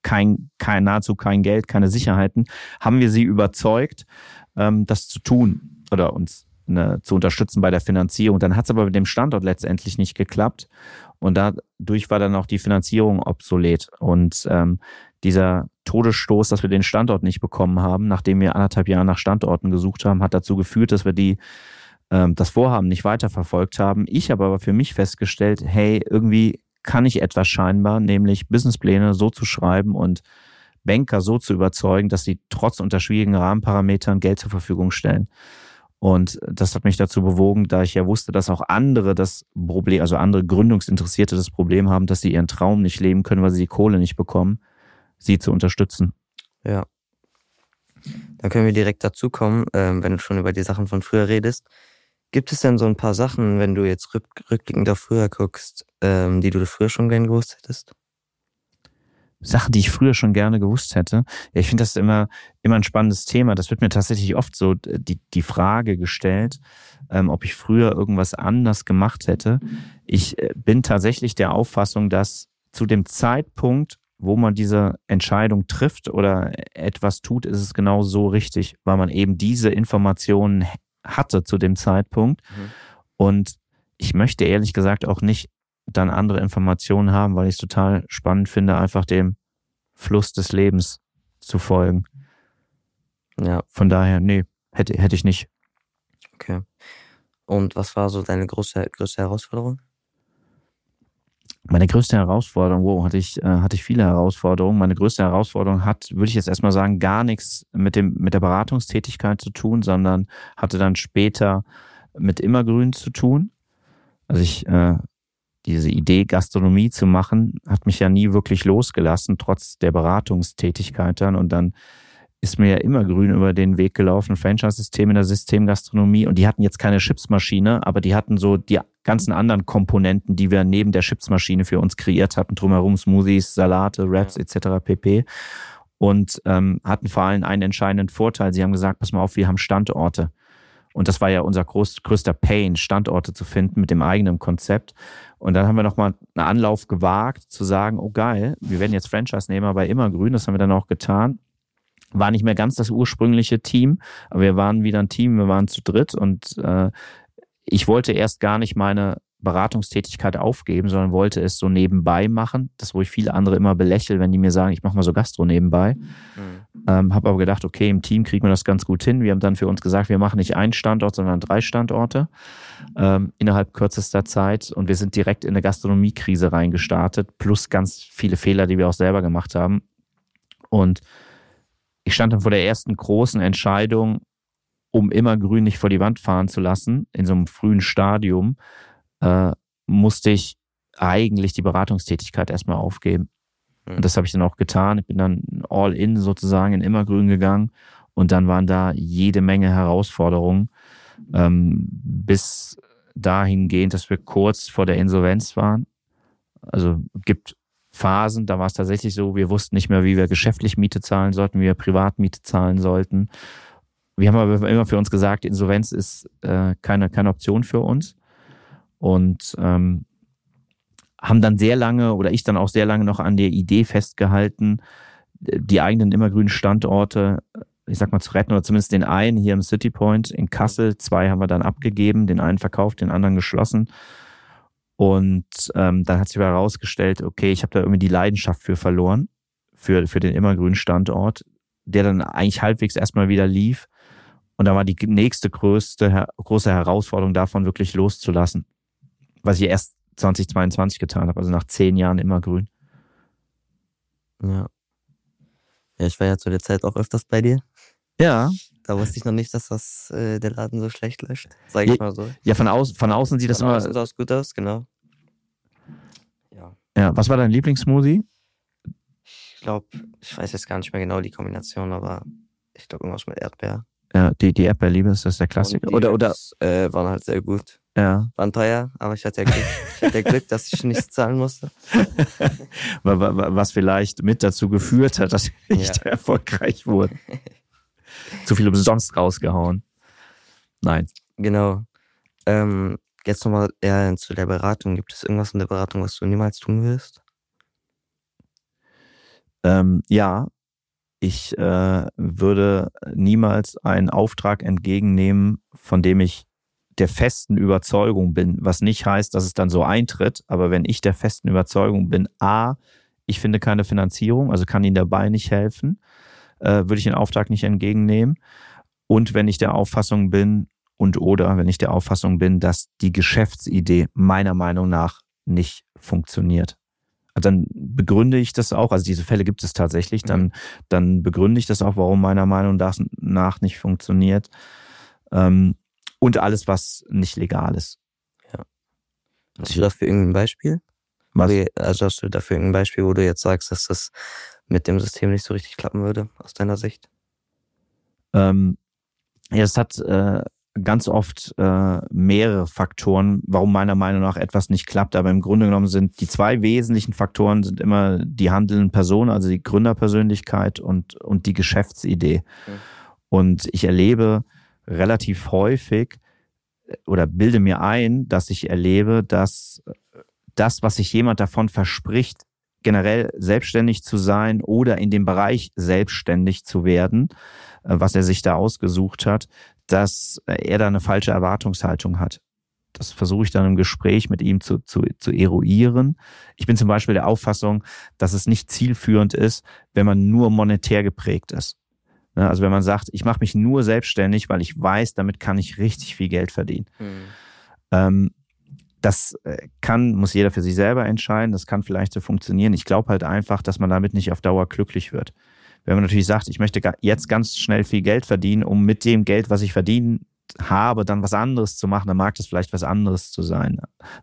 nahezu kein Geld, keine Sicherheiten, haben wir sie überzeugt, das zu tun oder uns zu unterstützen bei der Finanzierung. Dann hat es aber mit dem Standort letztendlich nicht geklappt und dadurch war dann auch die Finanzierung obsolet. Und dieser Todesstoß, dass wir den Standort nicht bekommen haben, nachdem wir 1,5 Jahre nach Standorten gesucht haben, hat dazu geführt, dass wir das Vorhaben nicht weiterverfolgt haben. Ich habe aber für mich festgestellt, hey, irgendwie kann ich etwas scheinbar, nämlich Businesspläne so zu schreiben und Banker so zu überzeugen, dass sie trotz unter schwierigen Rahmenparametern Geld zur Verfügung stellen. Und das hat mich dazu bewogen, da ich ja wusste, dass auch andere das Problem, also andere Gründungsinteressierte das Problem haben, dass sie ihren Traum nicht leben können, weil sie die Kohle nicht bekommen, sie zu unterstützen. Ja. Dann können wir direkt dazu kommen, wenn du schon über die Sachen von früher redest. Gibt es denn so ein paar Sachen, wenn du jetzt rückblickend auf früher guckst, die du früher schon gern gewusst hättest? Sachen, die ich früher schon gerne gewusst hätte. Ja, ich finde das immer ein spannendes Thema. Das wird mir tatsächlich oft so die Frage gestellt, ob ich früher irgendwas anders gemacht hätte. Ich bin tatsächlich der Auffassung, dass zu dem Zeitpunkt, wo man diese Entscheidung trifft oder etwas tut, ist es genau so richtig, weil man eben diese Informationen hatte zu dem Zeitpunkt. Und ich möchte ehrlich gesagt auch nicht dann andere Informationen haben, weil ich es total spannend finde, einfach dem Fluss des Lebens zu folgen. Ja. Von daher, nee, hätte ich nicht. Okay. Und was war so deine größte Herausforderung? Meine größte Herausforderung, hatte ich viele Herausforderungen. Meine größte Herausforderung würde ich jetzt erstmal sagen, gar nichts mit der Beratungstätigkeit zu tun, sondern hatte dann später mit Immergrün zu tun. Also diese Idee, Gastronomie zu machen, hat mich ja nie wirklich losgelassen, trotz der Beratungstätigkeit dann. Und dann ist mir ja Immergrün über den Weg gelaufen, Franchise-System in der Systemgastronomie. Und die hatten jetzt keine Chipsmaschine, aber die hatten so die ganzen anderen Komponenten, die wir neben der Chipsmaschine für uns kreiert hatten, drumherum Smoothies, Salate, Wraps etc. pp. Und hatten vor allem einen entscheidenden Vorteil. Sie haben gesagt, pass mal auf, wir haben Standorte. Und das war ja unser größter Pain, Standorte zu finden mit dem eigenen Konzept. Und dann haben wir nochmal einen Anlauf gewagt, zu sagen, oh geil, wir werden jetzt Franchise-Nehmer bei Immergrün. Das haben wir dann auch getan. War nicht mehr ganz das ursprüngliche Team, aber wir waren wieder ein Team, wir waren zu dritt. Und ich wollte erst gar nicht meine Beratungstätigkeit aufgeben, sondern wollte es so nebenbei machen. Das, wo ich viele andere immer belächle, wenn die mir sagen, ich mache mal so Gastro nebenbei. Habe aber gedacht, okay, im Team kriegen wir das ganz gut hin. Wir haben dann für uns gesagt, wir machen nicht einen Standort, sondern 3 Standorte innerhalb kürzester Zeit. Und wir sind direkt in eine Gastronomiekrise reingestartet, plus ganz viele Fehler, die wir auch selber gemacht haben. Und ich stand dann vor der ersten großen Entscheidung, um Immergrün nicht vor die Wand fahren zu lassen, in so einem frühen Stadium, musste ich eigentlich die Beratungstätigkeit erstmal aufgeben. Und das habe ich dann auch getan. Ich bin dann all in sozusagen in Immergrün gegangen und dann waren da jede Menge Herausforderungen, bis dahingehend, dass wir kurz vor der Insolvenz waren. Also gibt Phasen, da war es tatsächlich so, wir wussten nicht mehr, wie wir geschäftlich Miete zahlen sollten, wie wir privat Miete zahlen sollten. Wir haben aber immer für uns gesagt, Insolvenz ist keine Option für uns. Und haben dann sehr lange, oder ich dann auch sehr lange noch an der Idee festgehalten, die eigenen immergrünen Standorte, ich sag mal, zu retten, oder zumindest den einen hier im City Point in Kassel. 2 haben wir dann abgegeben, den einen verkauft, den anderen geschlossen. Und dann hat sich herausgestellt, okay, ich habe da irgendwie die Leidenschaft für verloren, für den immergrünen Standort, der dann eigentlich halbwegs erstmal wieder lief. Und da war die nächste große Herausforderung davon, wirklich loszulassen. Was ich erst 2022 getan habe, also nach 10 Jahren Immergrün. Ja. Ja, ich war ja zu der Zeit auch öfters bei dir. Ja. Da wusste ich noch nicht, dass der Laden so schlecht löscht, sag ich mal so. Ja, von außen sieht das immer... Von außen sah es gut aus, genau. Ja, was war dein Lieblingssmoothie? Ich glaube, ich weiß jetzt gar nicht mehr genau die Kombination, aber ich glaube irgendwas mit Erdbeer. Ja, die Erdbeerliebe, ist das der Klassiker? Und die waren halt sehr gut. Ja. Waren teuer, aber ich hatte Glück, dass ich nichts zahlen musste. Was vielleicht mit dazu geführt hat, dass wir nicht erfolgreich wurden. Zu viel umsonst rausgehauen. Nein. Genau. Jetzt nochmal eher zu der Beratung. Gibt es irgendwas in der Beratung, was du niemals tun willst? Ja. Ich würde niemals einen Auftrag entgegennehmen, von dem ich der festen Überzeugung bin, was nicht heißt, dass es dann so eintritt, aber wenn ich der festen Überzeugung bin, A, ich finde keine Finanzierung, also kann Ihnen dabei nicht helfen, würde ich den Auftrag nicht entgegennehmen. Und wenn ich der Auffassung bin, wenn ich der Auffassung bin, dass die Geschäftsidee meiner Meinung nach nicht funktioniert. Dann begründe ich das auch, also diese Fälle gibt es tatsächlich, dann begründe ich das auch, warum meiner Meinung nach nicht funktioniert. Und alles, was nicht legal ist. Ja. Hast du dafür irgendein Beispiel? Was? Also hast du dafür irgendein Beispiel, wo du jetzt sagst, dass das mit dem System nicht so richtig klappen würde, aus deiner Sicht? Ja, es hat ganz oft mehrere Faktoren, warum meiner Meinung nach etwas nicht klappt. Aber im Grunde genommen sind die zwei wesentlichen Faktoren sind immer die handelnden Personen, also die Gründerpersönlichkeit und die Geschäftsidee. Mhm. Und ich erlebe relativ häufig oder bilde mir ein, dass ich erlebe, dass das, was sich jemand davon verspricht, generell selbstständig zu sein oder in dem Bereich selbstständig zu werden, was er sich da ausgesucht hat, dass er da eine falsche Erwartungshaltung hat. Das versuche ich dann im Gespräch mit ihm zu eruieren. Ich bin zum Beispiel der Auffassung, dass es nicht zielführend ist, wenn man nur monetär geprägt ist. Also wenn man sagt, ich mache mich nur selbstständig, weil ich weiß, damit kann ich richtig viel Geld verdienen. Das muss jeder für sich selber entscheiden. Das kann vielleicht so funktionieren. Ich glaube halt einfach, dass man damit nicht auf Dauer glücklich wird. Wenn man natürlich sagt, ich möchte jetzt ganz schnell viel Geld verdienen, um mit dem Geld, was ich verdient habe, dann was anderes zu machen, dann mag das vielleicht was anderes sein.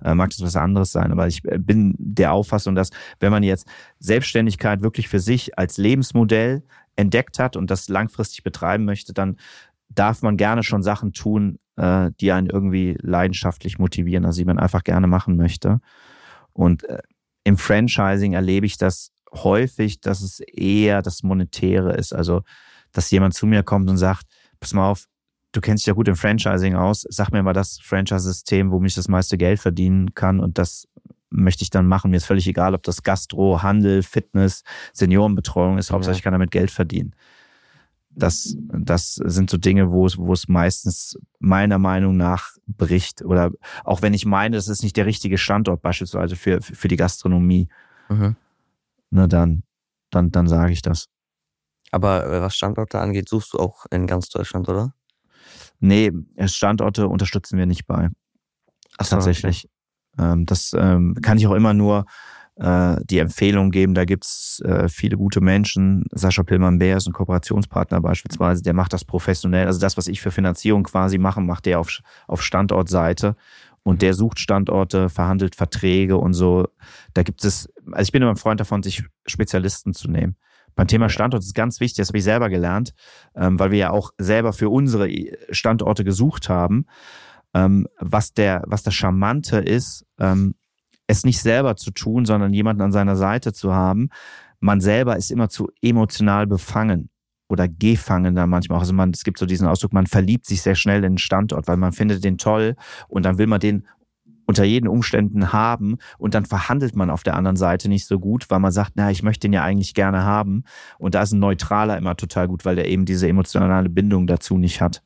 Aber ich bin der Auffassung, dass wenn man jetzt Selbstständigkeit wirklich für sich als Lebensmodell entdeckt hat und das langfristig betreiben möchte, dann darf man gerne schon Sachen tun, die einen irgendwie leidenschaftlich motivieren, also die man einfach gerne machen möchte. Und im Franchising erlebe ich das häufig, dass es eher das Monetäre ist. Also, dass jemand zu mir kommt und sagt, pass mal auf, du kennst dich ja gut im Franchising aus, sag mir mal das Franchise-System, wo mich das meiste Geld verdienen kann und das möchte ich dann machen. Mir ist völlig egal, ob das Gastro, Handel, Fitness, Seniorenbetreuung ist, Hauptsache ich kann damit Geld verdienen. Das sind so Dinge, wo es meistens meiner Meinung nach bricht. Oder auch wenn ich meine, das ist nicht der richtige Standort beispielsweise für die Gastronomie. Mhm. Na dann sage ich das. Aber was Standorte angeht, suchst du auch in ganz Deutschland, oder? Nee, Standorte unterstützen wir nicht bei. Tatsächlich. Okay. Das kann ich auch immer nur die Empfehlung geben. Da gibt's viele gute Menschen. Sascha Pillmann-Beer ist ein Kooperationspartner beispielsweise. Der macht das professionell. Also das, was ich für Finanzierung quasi mache, macht der auf Standortseite. Und der sucht Standorte, verhandelt Verträge und so. Da gibt es, also ich bin immer ein Freund davon, sich Spezialisten zu nehmen. Beim Thema Standort ist ganz wichtig, das habe ich selber gelernt, weil wir ja auch selber für unsere Standorte gesucht haben. Was das Charmante ist, es nicht selber zu tun, sondern jemanden an seiner Seite zu haben. Man selber ist immer zu emotional befangen oder gefangen dann manchmal auch. Also es gibt so diesen Ausdruck, man verliebt sich sehr schnell in den Standort, weil man findet den toll und dann will man den unter jeden Umständen haben und dann verhandelt man auf der anderen Seite nicht so gut, weil man sagt, ich möchte den ja eigentlich gerne haben und da ist ein Neutraler immer total gut, weil der eben diese emotionale Bindung dazu nicht hat.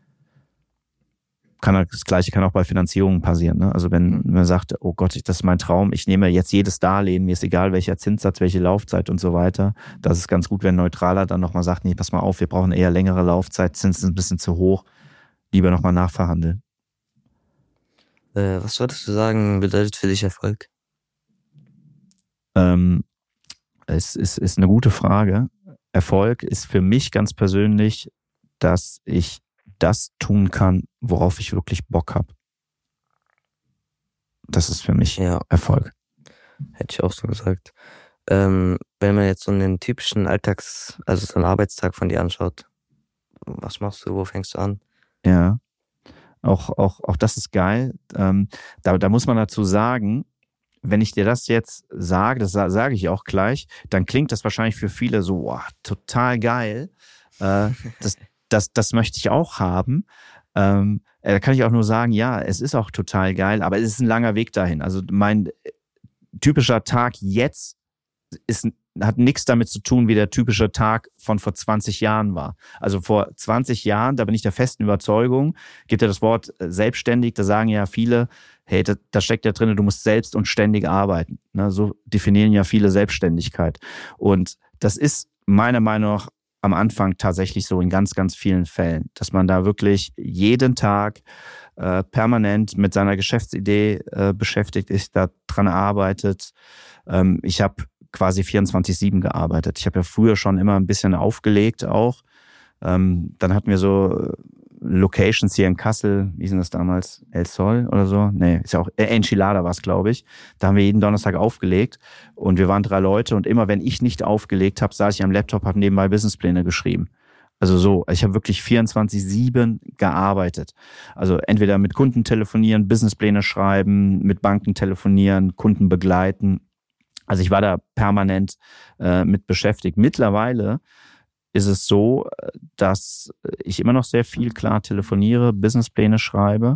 Das Gleiche kann auch bei Finanzierungen passieren. Ne? Also wenn man sagt, oh Gott, das ist mein Traum, ich nehme jetzt jedes Darlehen, mir ist egal, welcher Zinssatz, welche Laufzeit und so weiter. Das ist ganz gut, wenn ein Neutraler dann nochmal sagt, nee, pass mal auf, wir brauchen eher längere Laufzeit, Zins ist ein bisschen zu hoch, lieber nochmal nachverhandeln. Was würdest du sagen, bedeutet für dich Erfolg? Es ist eine gute Frage. Erfolg ist für mich ganz persönlich, dass ich das tun kann, worauf ich wirklich Bock habe. Das ist für mich Erfolg. Hätte ich auch so gesagt. Wenn man jetzt so einen typischen also so einen Arbeitstag von dir anschaut, was machst du, wo fängst du an? Ja, auch das ist geil. Da muss man dazu sagen, wenn ich dir das jetzt sage, das sage ich auch gleich, dann klingt das wahrscheinlich für viele so, wow, total geil. Das möchte ich auch haben. Da kann ich auch nur sagen, ja, es ist auch total geil, aber es ist ein langer Weg dahin. Also mein typischer Tag jetzt ist hat nichts damit zu tun, wie der typische Tag von vor 20 Jahren war. Also vor 20 Jahren, da bin ich der festen Überzeugung, gibt ja das Wort selbstständig, da sagen ja viele, hey, da steckt ja drin, du musst selbst und ständig arbeiten. Ne, so definieren ja viele Selbstständigkeit. Und das ist meiner Meinung nach am Anfang tatsächlich so in ganz, ganz vielen Fällen, dass man da wirklich jeden Tag permanent mit seiner Geschäftsidee beschäftigt ist, da dran arbeitet. Ich habe quasi 24/7 gearbeitet. Ich habe ja früher schon immer ein bisschen aufgelegt auch. Dann hatten wir so Locations hier in Kassel, wie hieß denn das damals? El Sol oder so? Nee, ist ja auch Enchilada war es, glaube ich. Da haben wir jeden Donnerstag aufgelegt und wir waren 3 Leute und immer wenn ich nicht aufgelegt habe, saß ich am Laptop, habe nebenbei Businesspläne geschrieben. Also so, ich habe wirklich 24/7 gearbeitet. Also entweder mit Kunden telefonieren, Businesspläne schreiben, mit Banken telefonieren, Kunden begleiten. Also ich war da permanent mit beschäftigt. Mittlerweile ist es so, dass ich immer noch sehr viel klar telefoniere, Businesspläne schreibe,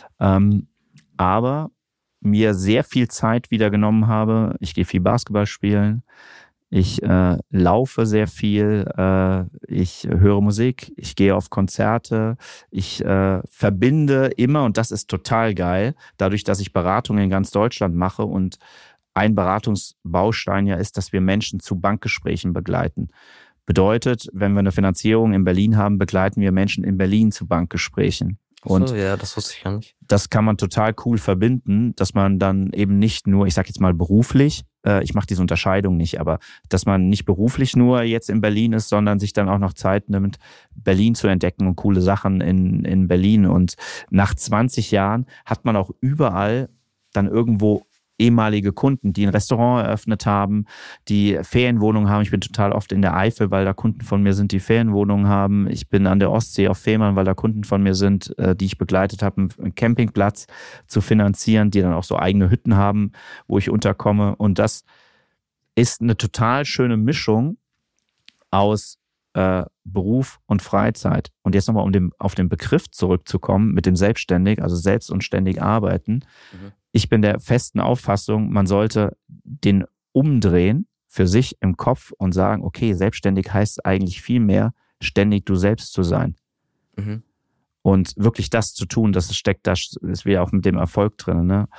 aber mir sehr viel Zeit wieder genommen habe. Ich gehe viel Basketball spielen. Ich laufe sehr viel, ich höre Musik, ich gehe auf Konzerte, ich verbinde immer, und das ist total geil, dadurch, dass ich Beratungen in ganz Deutschland mache und ein Beratungsbaustein ja ist, dass wir Menschen zu Bankgesprächen begleiten. Bedeutet, wenn wir eine Finanzierung in Berlin haben, begleiten wir Menschen in Berlin zu Bankgesprächen. Und so, ja, das wusste ich gar nicht. Das kann man total cool verbinden, dass man dann eben nicht nur, ich sag jetzt mal beruflich, ich mache diese Unterscheidung nicht, aber dass man nicht beruflich nur jetzt in Berlin ist, sondern sich dann auch noch Zeit nimmt, Berlin zu entdecken und coole Sachen in Berlin. Und nach 20 Jahren hat man auch überall dann irgendwo ehemalige Kunden, die ein Restaurant eröffnet haben, die Ferienwohnungen haben. Ich bin total oft in der Eifel, weil da Kunden von mir sind, die Ferienwohnungen haben. Ich bin an der Ostsee auf Fehmarn, weil da Kunden von mir sind, die ich begleitet habe, einen Campingplatz zu finanzieren, die dann auch so eigene Hütten haben, wo ich unterkomme. Und das ist eine total schöne Mischung aus Beruf und Freizeit. Und jetzt nochmal, auf den Begriff zurückzukommen, mit dem Selbstständig, also selbst und ständig arbeiten. Ich bin der festen Auffassung, man sollte den umdrehen für sich im Kopf und sagen, okay, selbstständig heißt eigentlich viel mehr, ständig du selbst zu sein. Mhm. Und wirklich das zu tun, das steckt, das ist wieder auch mit dem Erfolg drin. Ne?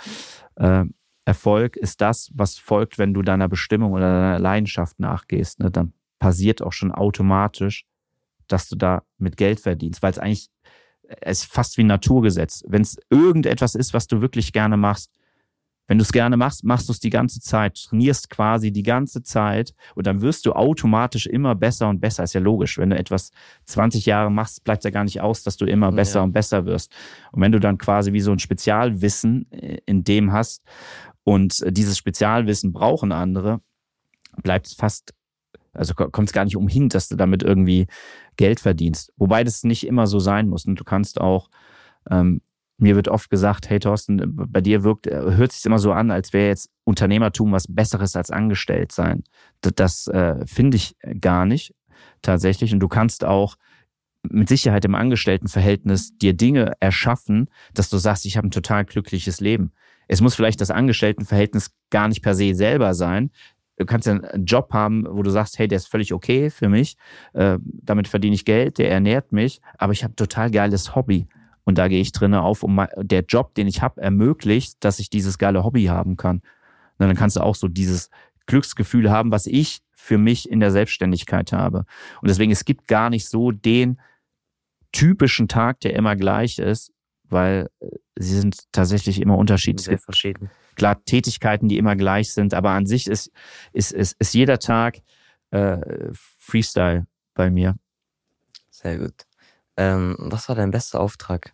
Erfolg ist das, was folgt, wenn du deiner Bestimmung oder deiner Leidenschaft nachgehst. Ne? Dann passiert auch schon automatisch, dass du da mit Geld verdienst, weil es ist fast wie ein Naturgesetz. Wenn es irgendetwas ist, was du wirklich gerne machst, wenn du es gerne machst, machst du es die ganze Zeit, trainierst quasi die ganze Zeit und dann wirst du automatisch immer besser und besser. Ist ja logisch, wenn du etwas 20 Jahre machst, bleibt ja gar nicht aus, dass du immer besser und besser wirst. Und wenn du dann quasi wie so ein Spezialwissen in dem hast und dieses Spezialwissen brauchen andere, bleibt es fast, also kommt es gar nicht umhin, dass du damit irgendwie Geld verdienst. Wobei das nicht immer so sein muss. Und du kannst auch, mir wird oft gesagt, hey Thorsten, bei dir hört sich immer so an, als wäre jetzt Unternehmertum was Besseres als Angestelltsein. Das finde ich gar nicht tatsächlich. Und du kannst auch mit Sicherheit im Angestelltenverhältnis dir Dinge erschaffen, dass du sagst, ich habe ein total glückliches Leben. Es muss vielleicht das Angestelltenverhältnis gar nicht per se selber sein. Du kannst ja einen Job haben, wo du sagst, hey, der ist völlig okay für mich, damit verdiene ich Geld, der ernährt mich, aber ich habe ein total geiles Hobby und da gehe ich drin auf, der Job, den ich habe, ermöglicht, dass ich dieses geile Hobby haben kann. Und dann kannst du auch so dieses Glücksgefühl haben, was ich für mich in der Selbstständigkeit habe. Und deswegen, es gibt gar nicht so den typischen Tag, der immer gleich ist, weil sie sind tatsächlich immer unterschiedlich. Sehr verschieden. Klar, Tätigkeiten, die immer gleich sind, aber an sich ist jeder Tag Freestyle bei mir. Sehr gut. Was war dein bester Auftrag?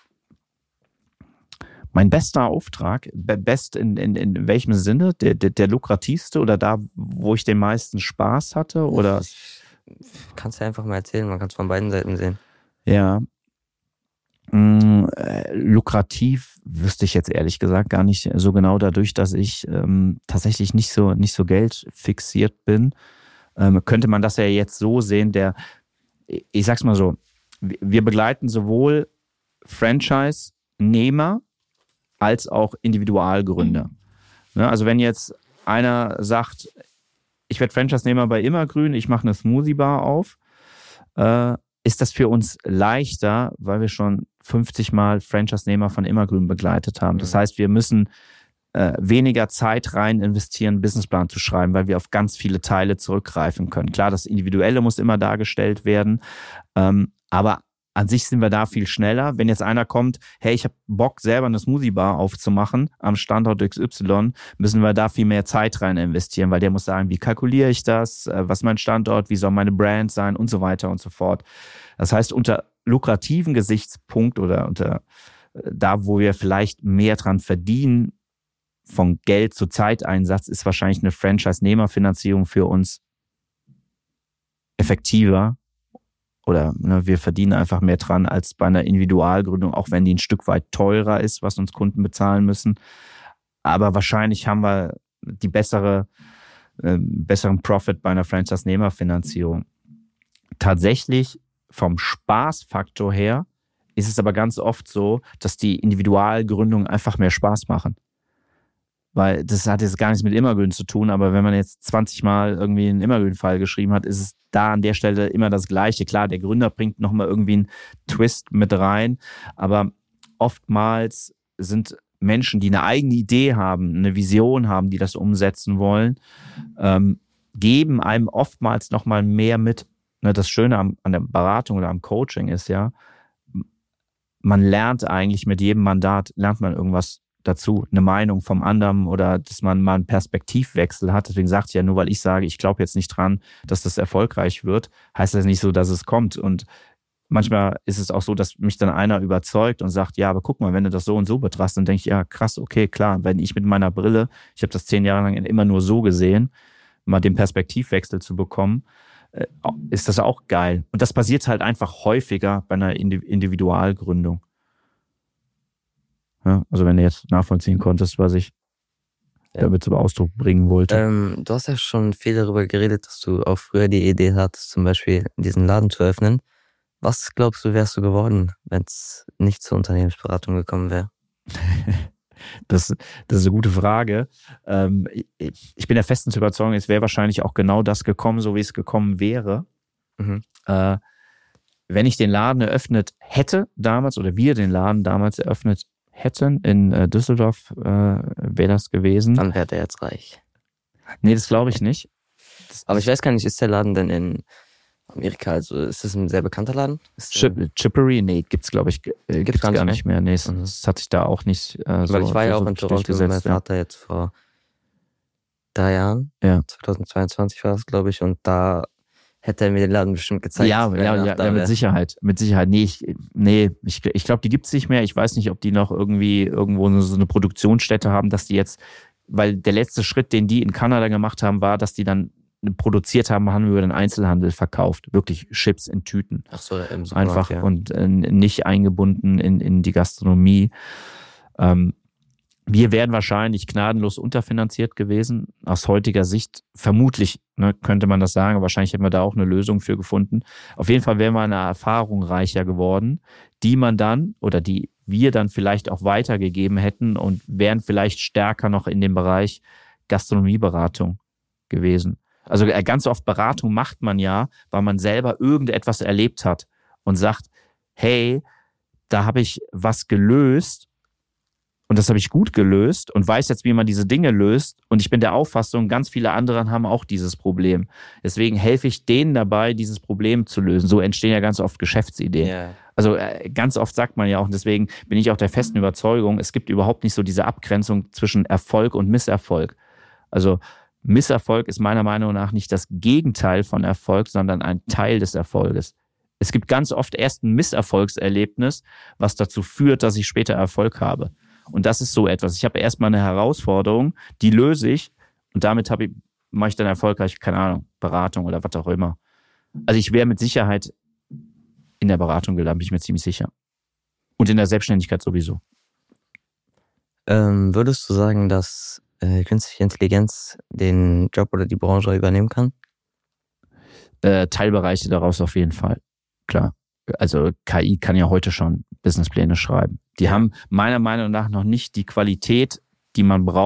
Mein bester Auftrag, best in welchem Sinne? Der lukrativste oder da, wo ich den meisten Spaß hatte? Oder? Kannst du einfach mal erzählen, man kann es von beiden Seiten sehen. Ja. Lukrativ wüsste ich jetzt ehrlich gesagt gar nicht so genau, dadurch, dass ich tatsächlich nicht so geldfixiert bin. Könnte man das ja jetzt so sehen, ich sag's mal so, wir begleiten sowohl Franchise-Nehmer als auch Individualgründer. Ne, also wenn jetzt einer sagt, ich werde Franchise-Nehmer bei Immergrün, ich mache eine Smoothie-Bar auf, ist das für uns leichter, weil wir schon 50 Mal Franchise-Nehmer von Immergrün begleitet haben. Das heißt, wir müssen weniger Zeit rein investieren, einen Businessplan zu schreiben, weil wir auf ganz viele Teile zurückgreifen können. Klar, das Individuelle muss immer dargestellt werden, aber an sich sind wir da viel schneller. Wenn jetzt einer kommt, hey, ich habe Bock, selber eine Smoothie-Bar aufzumachen am Standort XY, müssen wir da viel mehr Zeit rein investieren, weil der muss sagen, wie kalkuliere ich das, was ist mein Standort, wie soll meine Brand sein und so weiter und so fort. Das heißt, unter lukrativen Gesichtspunkt oder unter da, wo wir vielleicht mehr dran verdienen, von Geld zu Zeiteinsatz, ist wahrscheinlich eine Franchise-Nehmerfinanzierung für uns effektiver. Oder wir verdienen einfach mehr dran als bei einer Individualgründung, auch wenn die ein Stück weit teurer ist, was uns Kunden bezahlen müssen. Aber wahrscheinlich haben wir die besseren Profit bei einer Franchise-Nehmerfinanzierung. Tatsächlich vom Spaßfaktor her ist es aber ganz oft so, dass die Individualgründungen einfach mehr Spaß machen. Weil das hat jetzt gar nichts mit Immergrün zu tun, aber wenn man jetzt 20 Mal irgendwie einen Immergrün-Fall geschrieben hat, ist es da an der Stelle immer das Gleiche. Klar, der Gründer bringt nochmal irgendwie einen Twist mit rein, aber oftmals sind Menschen, die eine eigene Idee haben, eine Vision haben, die das umsetzen wollen, geben einem oftmals nochmal mehr mit. Das Schöne an der Beratung oder am Coaching ist ja, man lernt eigentlich mit jedem Mandat, lernt man irgendwas dazu, eine Meinung vom anderen oder dass man mal einen Perspektivwechsel hat. Deswegen sagt ja, nur weil ich sage, ich glaube jetzt nicht dran, dass das erfolgreich wird, heißt das nicht so, dass es kommt. Und manchmal ist es auch so, dass mich dann einer überzeugt und sagt, ja, aber guck mal, wenn du das so und so betrachtest, dann denke ich, ja, krass, okay, klar, wenn ich mit meiner Brille, ich habe das 10 Jahre lang immer nur so gesehen, mal den Perspektivwechsel zu bekommen, ist das auch geil. Und das passiert halt einfach häufiger bei einer Individualgründung. Ja, also wenn du jetzt nachvollziehen konntest, was ich damit zum Ausdruck bringen wollte. Du hast ja schon viel darüber geredet, dass du auch früher die Idee hattest, zum Beispiel diesen Laden zu öffnen. Was glaubst du, wärst du geworden, wenn es nicht zur Unternehmensberatung gekommen wäre? Das ist eine gute Frage. Ich bin der festen Überzeugung, es wäre wahrscheinlich auch genau das gekommen, so wie es gekommen wäre. Mhm. Wenn ich den Laden eröffnet hätte damals oder wir den Laden damals eröffnet hätten in Düsseldorf, wäre das gewesen. Dann wäre der jetzt reich. Nee, das glaube ich nicht. Aber ich weiß gar nicht, ist der Laden denn in Amerika, also ist das ein sehr bekannter Laden? Chippery? Nee, gibt's glaube ich gibt's gar nicht mehr. Nee, es hat sich da auch nicht Weil ich war ja auch in Toronto mit meinem Vater jetzt vor 3 Jahren. Ja. 2022 war es, glaube ich, und da hätte er mir den Laden bestimmt gezeigt. Ja, mit Sicherheit. Mit Sicherheit. Ich glaube, die gibt's nicht mehr. Ich weiß nicht, ob die noch irgendwie irgendwo so eine Produktionsstätte haben, dass die jetzt, weil der letzte Schritt, den die in Kanada gemacht haben, war, dass die dann produziert haben über den Einzelhandel verkauft. Wirklich Chips in Tüten. Ach so, im Supermarkt, einfach ja. Und nicht eingebunden in die Gastronomie. Wir wären wahrscheinlich gnadenlos unterfinanziert gewesen. Aus heutiger Sicht vermutlich, könnte man das sagen. Wahrscheinlich hätten wir da auch eine Lösung für gefunden. Auf jeden Fall wären wir eine Erfahrung reicher geworden, die man dann oder die wir dann vielleicht auch weitergegeben hätten und wären vielleicht stärker noch in dem Bereich Gastronomieberatung gewesen. Also ganz oft Beratung macht man ja, weil man selber irgendetwas erlebt hat und sagt, hey, da habe ich was gelöst und das habe ich gut gelöst und weiß jetzt, wie man diese Dinge löst und ich bin der Auffassung, ganz viele andere haben auch dieses Problem. Deswegen helfe ich denen dabei, dieses Problem zu lösen. So entstehen ja ganz oft Geschäftsideen. Yeah. Also ganz oft sagt man ja auch, und deswegen bin ich auch der festen Überzeugung, es gibt überhaupt nicht so diese Abgrenzung zwischen Erfolg und Misserfolg. Also Misserfolg ist meiner Meinung nach nicht das Gegenteil von Erfolg, sondern ein Teil des Erfolges. Es gibt ganz oft erst ein Misserfolgserlebnis, was dazu führt, dass ich später Erfolg habe. Und das ist so etwas. Ich habe erstmal eine Herausforderung, die löse ich und damit mache ich dann erfolgreich, keine Ahnung, Beratung oder was auch immer. Also ich wäre mit Sicherheit in der Beratung gelandet, bin ich mir ziemlich sicher. Und in der Selbstständigkeit sowieso. Würdest du sagen, dass künstliche Intelligenz den Job oder die Branche übernehmen kann? Teilbereiche daraus auf jeden Fall, klar. Also KI kann ja heute schon Businesspläne schreiben. Die haben meiner Meinung nach noch nicht die Qualität, die man braucht,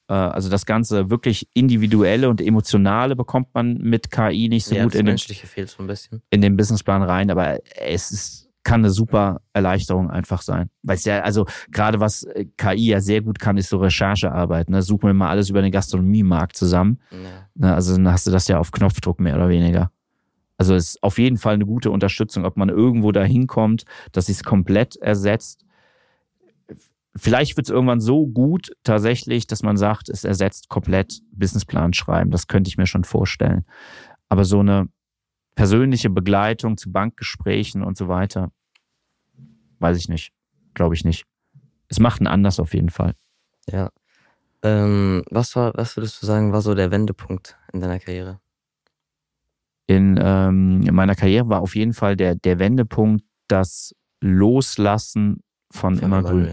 Also das Ganze wirklich Individuelle und Emotionale bekommt man mit KI nicht so gut das Menschliche fehlt so ein bisschen. in den Businessplan rein, aber kann eine super Erleichterung einfach sein. Weil es ja, also gerade was KI ja sehr gut kann, ist so Recherchearbeit. Ne? Suchen wir mal alles über den Gastronomiemarkt zusammen. Ja. Also dann hast du das ja auf Knopfdruck mehr oder weniger. Also es ist auf jeden Fall eine gute Unterstützung, ob man irgendwo dahin kommt, dass es komplett ersetzt. Vielleicht wird es irgendwann so gut tatsächlich, dass man sagt, es ersetzt komplett Businessplan schreiben. Das könnte ich mir schon vorstellen. Aber so eine persönliche Begleitung zu Bankgesprächen und so weiter, weiß ich nicht. Glaube ich nicht. Es macht einen anders auf jeden Fall. Ja. Was würdest du sagen, war so der Wendepunkt in deiner Karriere? In meiner Karriere war auf jeden Fall der Wendepunkt das Loslassen von Immergrün.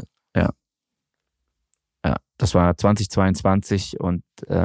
Ja, das war 2022 und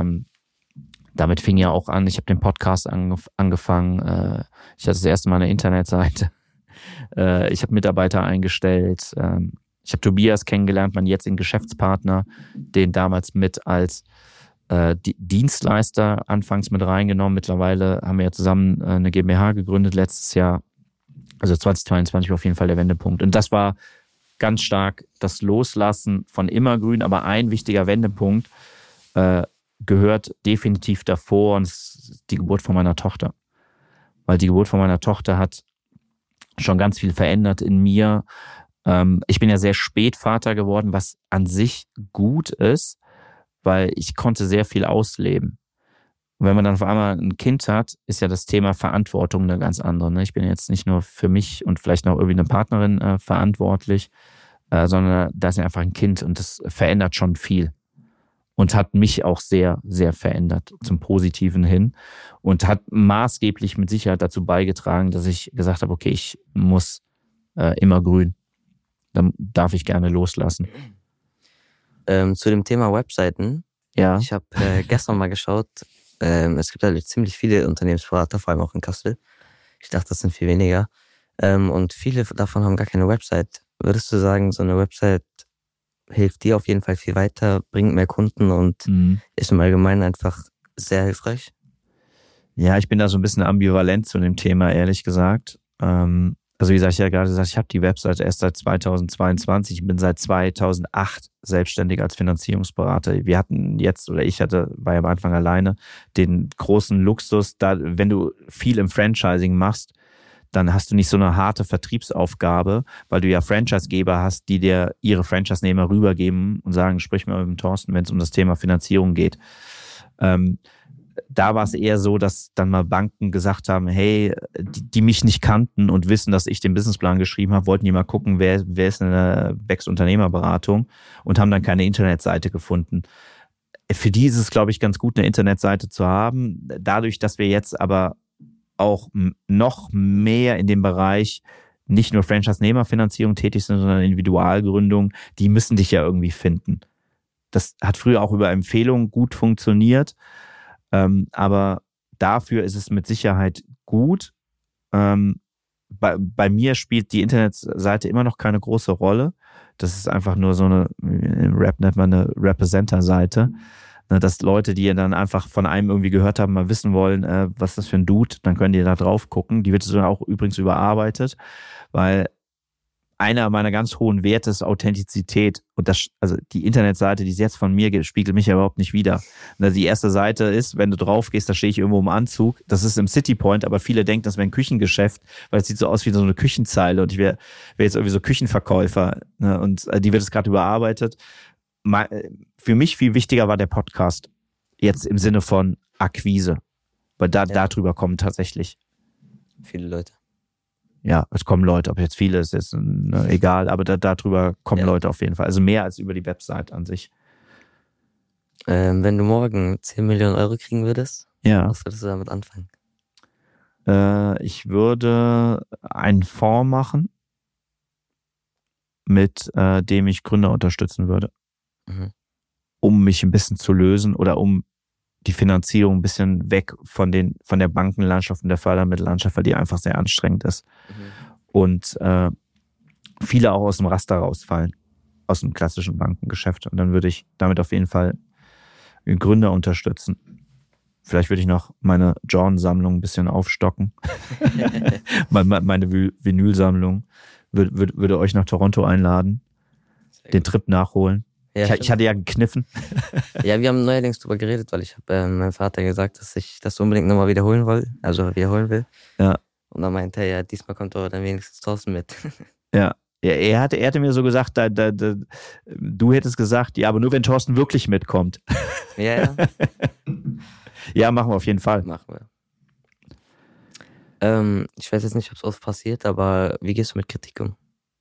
damit fing ja auch an, ich habe den Podcast angefangen, ich hatte das erste Mal eine Internetseite, ich habe Mitarbeiter eingestellt, ich habe Tobias kennengelernt, meinen jetzigen Geschäftspartner, den damals mit als Dienstleister anfangs mit reingenommen. Mittlerweile haben wir ja zusammen eine GmbH gegründet letztes Jahr, also 2022 war auf jeden Fall der Wendepunkt. Und das war ganz stark das Loslassen von Immergrün, aber ein wichtiger Wendepunkt gehört definitiv davor und es ist die Geburt von meiner Tochter. Weil die Geburt von meiner Tochter hat schon ganz viel verändert in mir. Ich bin ja sehr spät Vater geworden, was an sich gut ist, weil ich konnte sehr viel ausleben. Und wenn man dann auf einmal ein Kind hat, ist ja das Thema Verantwortung eine ganz andere. Ne? Ich bin jetzt nicht nur für mich und vielleicht noch irgendwie eine Partnerin verantwortlich, sondern da ist ja einfach ein Kind und das verändert schon viel. Und hat mich auch sehr, sehr verändert zum Positiven hin und hat maßgeblich mit Sicherheit dazu beigetragen, dass ich gesagt habe, okay, ich muss Immergrün. Dann darf ich gerne loslassen. Zu dem Thema Webseiten. Ja. Ich habe gestern mal geschaut, es gibt halt ziemlich viele Unternehmensberater, vor allem auch in Kassel. Ich dachte, das sind viel weniger. Und viele davon haben gar keine Website. Würdest du sagen, so eine Website hilft dir auf jeden Fall viel weiter, bringt mehr Kunden und ist im Allgemeinen einfach sehr hilfreich? Ja, ich bin da so ein bisschen ambivalent zu dem Thema, ehrlich gesagt. Also wie gesagt, ich ja gerade gesagt, ich habe die Webseite erst seit 2022. Ich bin seit 2008 selbstständig als Finanzierungsberater. Ich war ja am Anfang alleine, den großen Luxus, da, wenn du viel im Franchising machst, dann hast du nicht so eine harte Vertriebsaufgabe, weil du ja Franchisegeber hast, die dir ihre Franchise-Nehmer rübergeben und sagen, sprich mal mit dem Thorsten, wenn es um das Thema Finanzierung geht. Da war es eher so, dass dann mal Banken gesagt haben, hey, die mich nicht kannten und wissen, dass ich den Businessplan geschrieben habe, wollten die mal gucken, wer ist in der Becks Unternehmerberatung und haben dann keine Internetseite gefunden. Für die ist es, glaube ich, ganz gut, eine Internetseite zu haben. Dadurch, dass wir jetzt aber auch noch mehr in dem Bereich nicht nur Franchise-Nehmerfinanzierung tätig sind, sondern Individualgründung, die müssen dich ja irgendwie finden. Das hat früher auch über Empfehlungen gut funktioniert, aber dafür ist es mit Sicherheit gut. Bei mir spielt die Internetseite immer noch keine große Rolle. Das ist einfach nur so eine, im Rap nennt man eine Representer-Seite. Dass Leute, die dann einfach von einem irgendwie gehört haben, mal wissen wollen, was ist das für ein Dude, dann können die da drauf gucken. Die wird so auch übrigens überarbeitet, weil einer meiner ganz hohen Werte ist Authentizität. Und also die Internetseite, die ist jetzt von mir gibt, spiegelt mich ja überhaupt nicht wider. Die erste Seite ist, wenn du drauf gehst, da stehe ich irgendwo im Anzug. Das ist im City Point, aber viele denken, das wäre ein Küchengeschäft, weil es sieht so aus wie so eine Küchenzeile und ich wäre jetzt irgendwie so Küchenverkäufer. Ne? Und die wird jetzt gerade überarbeitet. Für mich viel wichtiger war der Podcast. Jetzt im Sinne von Akquise. Weil darüber kommen tatsächlich viele Leute. Ja, es kommen Leute, ob jetzt viele ist jetzt egal, aber darüber kommen Leute auf jeden Fall. Also mehr als über die Website an sich. Wenn du morgen 10 Millionen Euro kriegen würdest, was würdest du damit anfangen? Ich würde einen Fonds machen, mit dem ich Gründer unterstützen würde. Um mich ein bisschen zu lösen oder um die Finanzierung ein bisschen weg von der Bankenlandschaft und der Fördermittellandschaft, weil die einfach sehr anstrengend ist. Und viele auch aus dem Raster rausfallen, aus dem klassischen Bankengeschäft. Und dann würde ich damit auf jeden Fall Gründer unterstützen. Vielleicht würde ich noch meine Jordan-Sammlung ein bisschen aufstocken. Meine Vinylsammlung. Würde euch nach Toronto einladen. Den Trip nachholen. Ja, Ich hatte ja gekniffen. Ja, wir haben neuerdings drüber geredet, weil ich habe meinem Vater gesagt, dass ich das unbedingt nochmal wiederholen will. Ja. Und dann meinte er, ja, diesmal kommt aber dann wenigstens Thorsten mit. Ja. Er hatte mir so gesagt, du hättest gesagt, ja, aber nur wenn Thorsten wirklich mitkommt. Ja. Ja, machen wir auf jeden Fall. Machen wir. Ich weiß jetzt nicht, ob es oft passiert, aber wie gehst du mit Kritik um?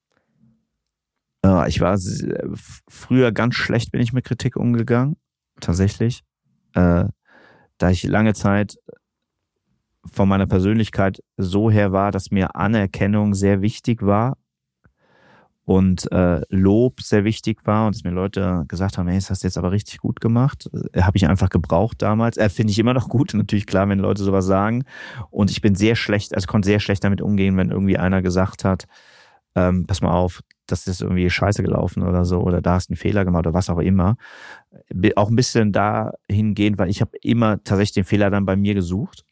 Ich war früher ganz schlecht, bin ich mit Kritik umgegangen. Tatsächlich. Da ich lange Zeit von meiner Persönlichkeit so her war, dass mir Anerkennung sehr wichtig war und Lob sehr wichtig war und dass mir Leute gesagt haben, hey, das hast du jetzt aber richtig gut gemacht. Habe ich einfach gebraucht damals. Finde ich immer noch gut. Natürlich klar, wenn Leute sowas sagen. Und ich bin sehr schlecht, also konnte sehr schlecht damit umgehen, wenn irgendwie einer gesagt hat, pass mal auf, das ist irgendwie scheiße gelaufen oder so, oder da hast du einen Fehler gemacht oder was auch immer. Auch ein bisschen dahingehend, weil ich habe immer tatsächlich den Fehler dann bei mir gesucht.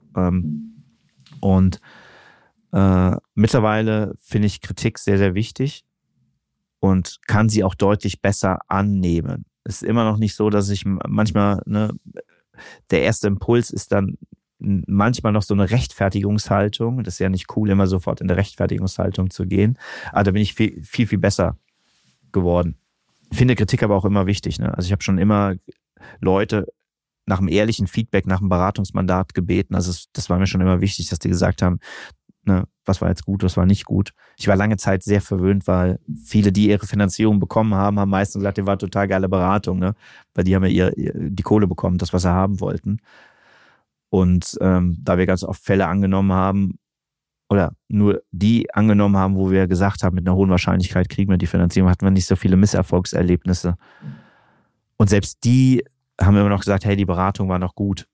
Und mittlerweile finde ich Kritik sehr, sehr wichtig und kann sie auch deutlich besser annehmen. Es ist immer noch nicht so, dass ich manchmal, der erste Impuls ist dann manchmal noch so eine Rechtfertigungshaltung. Das ist ja nicht cool, immer sofort in der Rechtfertigungshaltung zu gehen. Aber da bin ich viel, viel, viel besser geworden. Ich finde Kritik aber auch immer wichtig. Ne? Also ich habe schon immer Leute nach einem ehrlichen Feedback, nach einem Beratungsmandat gebeten. Also das war mir schon immer wichtig, dass die gesagt haben, ne, was war jetzt gut, was war nicht gut. Ich war lange Zeit sehr verwöhnt, weil viele, die ihre Finanzierung bekommen haben, haben meistens gesagt, die war total geile Beratung, ne? Weil die haben ja die Kohle bekommen, das, was sie haben wollten. Und da wir ganz oft Fälle angenommen haben, oder nur die angenommen haben, wo wir gesagt haben, mit einer hohen Wahrscheinlichkeit kriegen wir die Finanzierung, hatten wir nicht so viele Misserfolgserlebnisse. Und selbst die haben immer noch gesagt, hey, die Beratung war noch gut.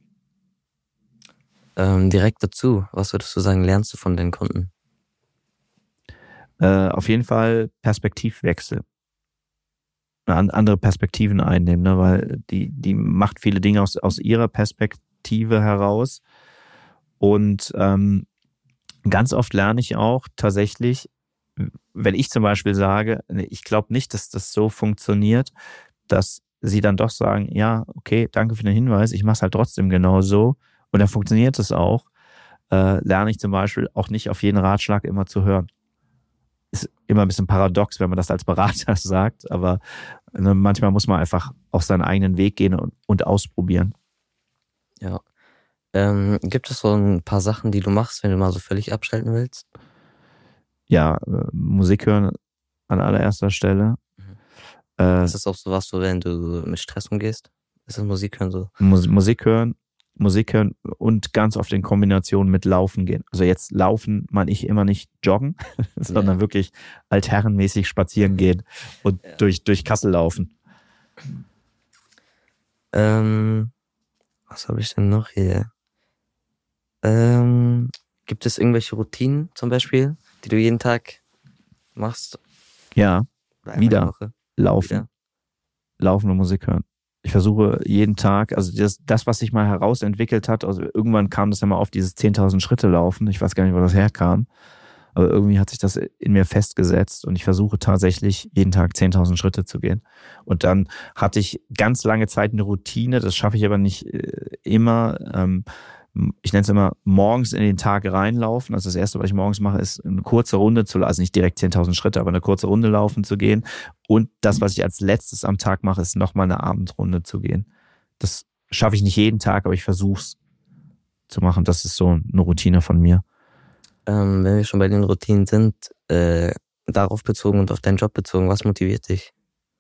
Direkt dazu, was würdest du sagen, lernst du von den Kunden? Auf jeden Fall Perspektivwechsel. Andere Perspektiven einnehmen, ne? Weil die macht viele Dinge aus ihrer Perspektive heraus. Und ganz oft lerne ich auch tatsächlich, wenn ich zum Beispiel sage, ich glaube nicht, dass das so funktioniert, dass sie dann doch sagen, ja, okay, danke für den Hinweis, ich mache es halt trotzdem genau so. Und dann funktioniert es auch. Lerne ich zum Beispiel auch nicht auf jeden Ratschlag immer zu hören. Ist immer ein bisschen paradox, wenn man das als Berater sagt, aber manchmal muss man einfach auf seinen eigenen Weg gehen und ausprobieren. Ja. Gibt es so ein paar Sachen, die du machst, wenn du mal so völlig abschalten willst? Ja, Musik hören an allererster Stelle. Ist das auch so was, wenn du mit Stress umgehst? Ist das Musik hören so? Musik hören und ganz oft in Kombination mit Laufen gehen. Also jetzt laufen meine ich immer nicht joggen, sondern wirklich altherrenmäßig spazieren gehen und durch Kassel laufen. Was habe ich denn noch hier? Gibt es irgendwelche Routinen zum Beispiel, die du jeden Tag machst? Ja, wieder laufen. Wieder? Laufen und Musik hören. Ich versuche jeden Tag, also das, was sich mal herausentwickelt hat, also irgendwann kam das ja mal auf dieses 10.000 Schritte laufen. Ich weiß gar nicht, wo das herkam. Aber irgendwie hat sich das in mir festgesetzt und ich versuche tatsächlich jeden Tag 10.000 Schritte zu gehen. Und dann hatte ich ganz lange Zeit eine Routine, das schaffe ich aber nicht immer. Ich nenne es immer morgens in den Tag reinlaufen. Also das Erste, was ich morgens mache, ist eine kurze Runde zu laufen, also nicht direkt 10.000 Schritte, aber eine kurze Runde laufen zu gehen. Und das, was ich als letztes am Tag mache, ist nochmal eine Abendrunde zu gehen. Das schaffe ich nicht jeden Tag, aber ich versuche es zu machen. Das ist so eine Routine von mir. Wenn wir schon bei den Routinen sind, darauf bezogen und auf deinen Job bezogen, was motiviert dich?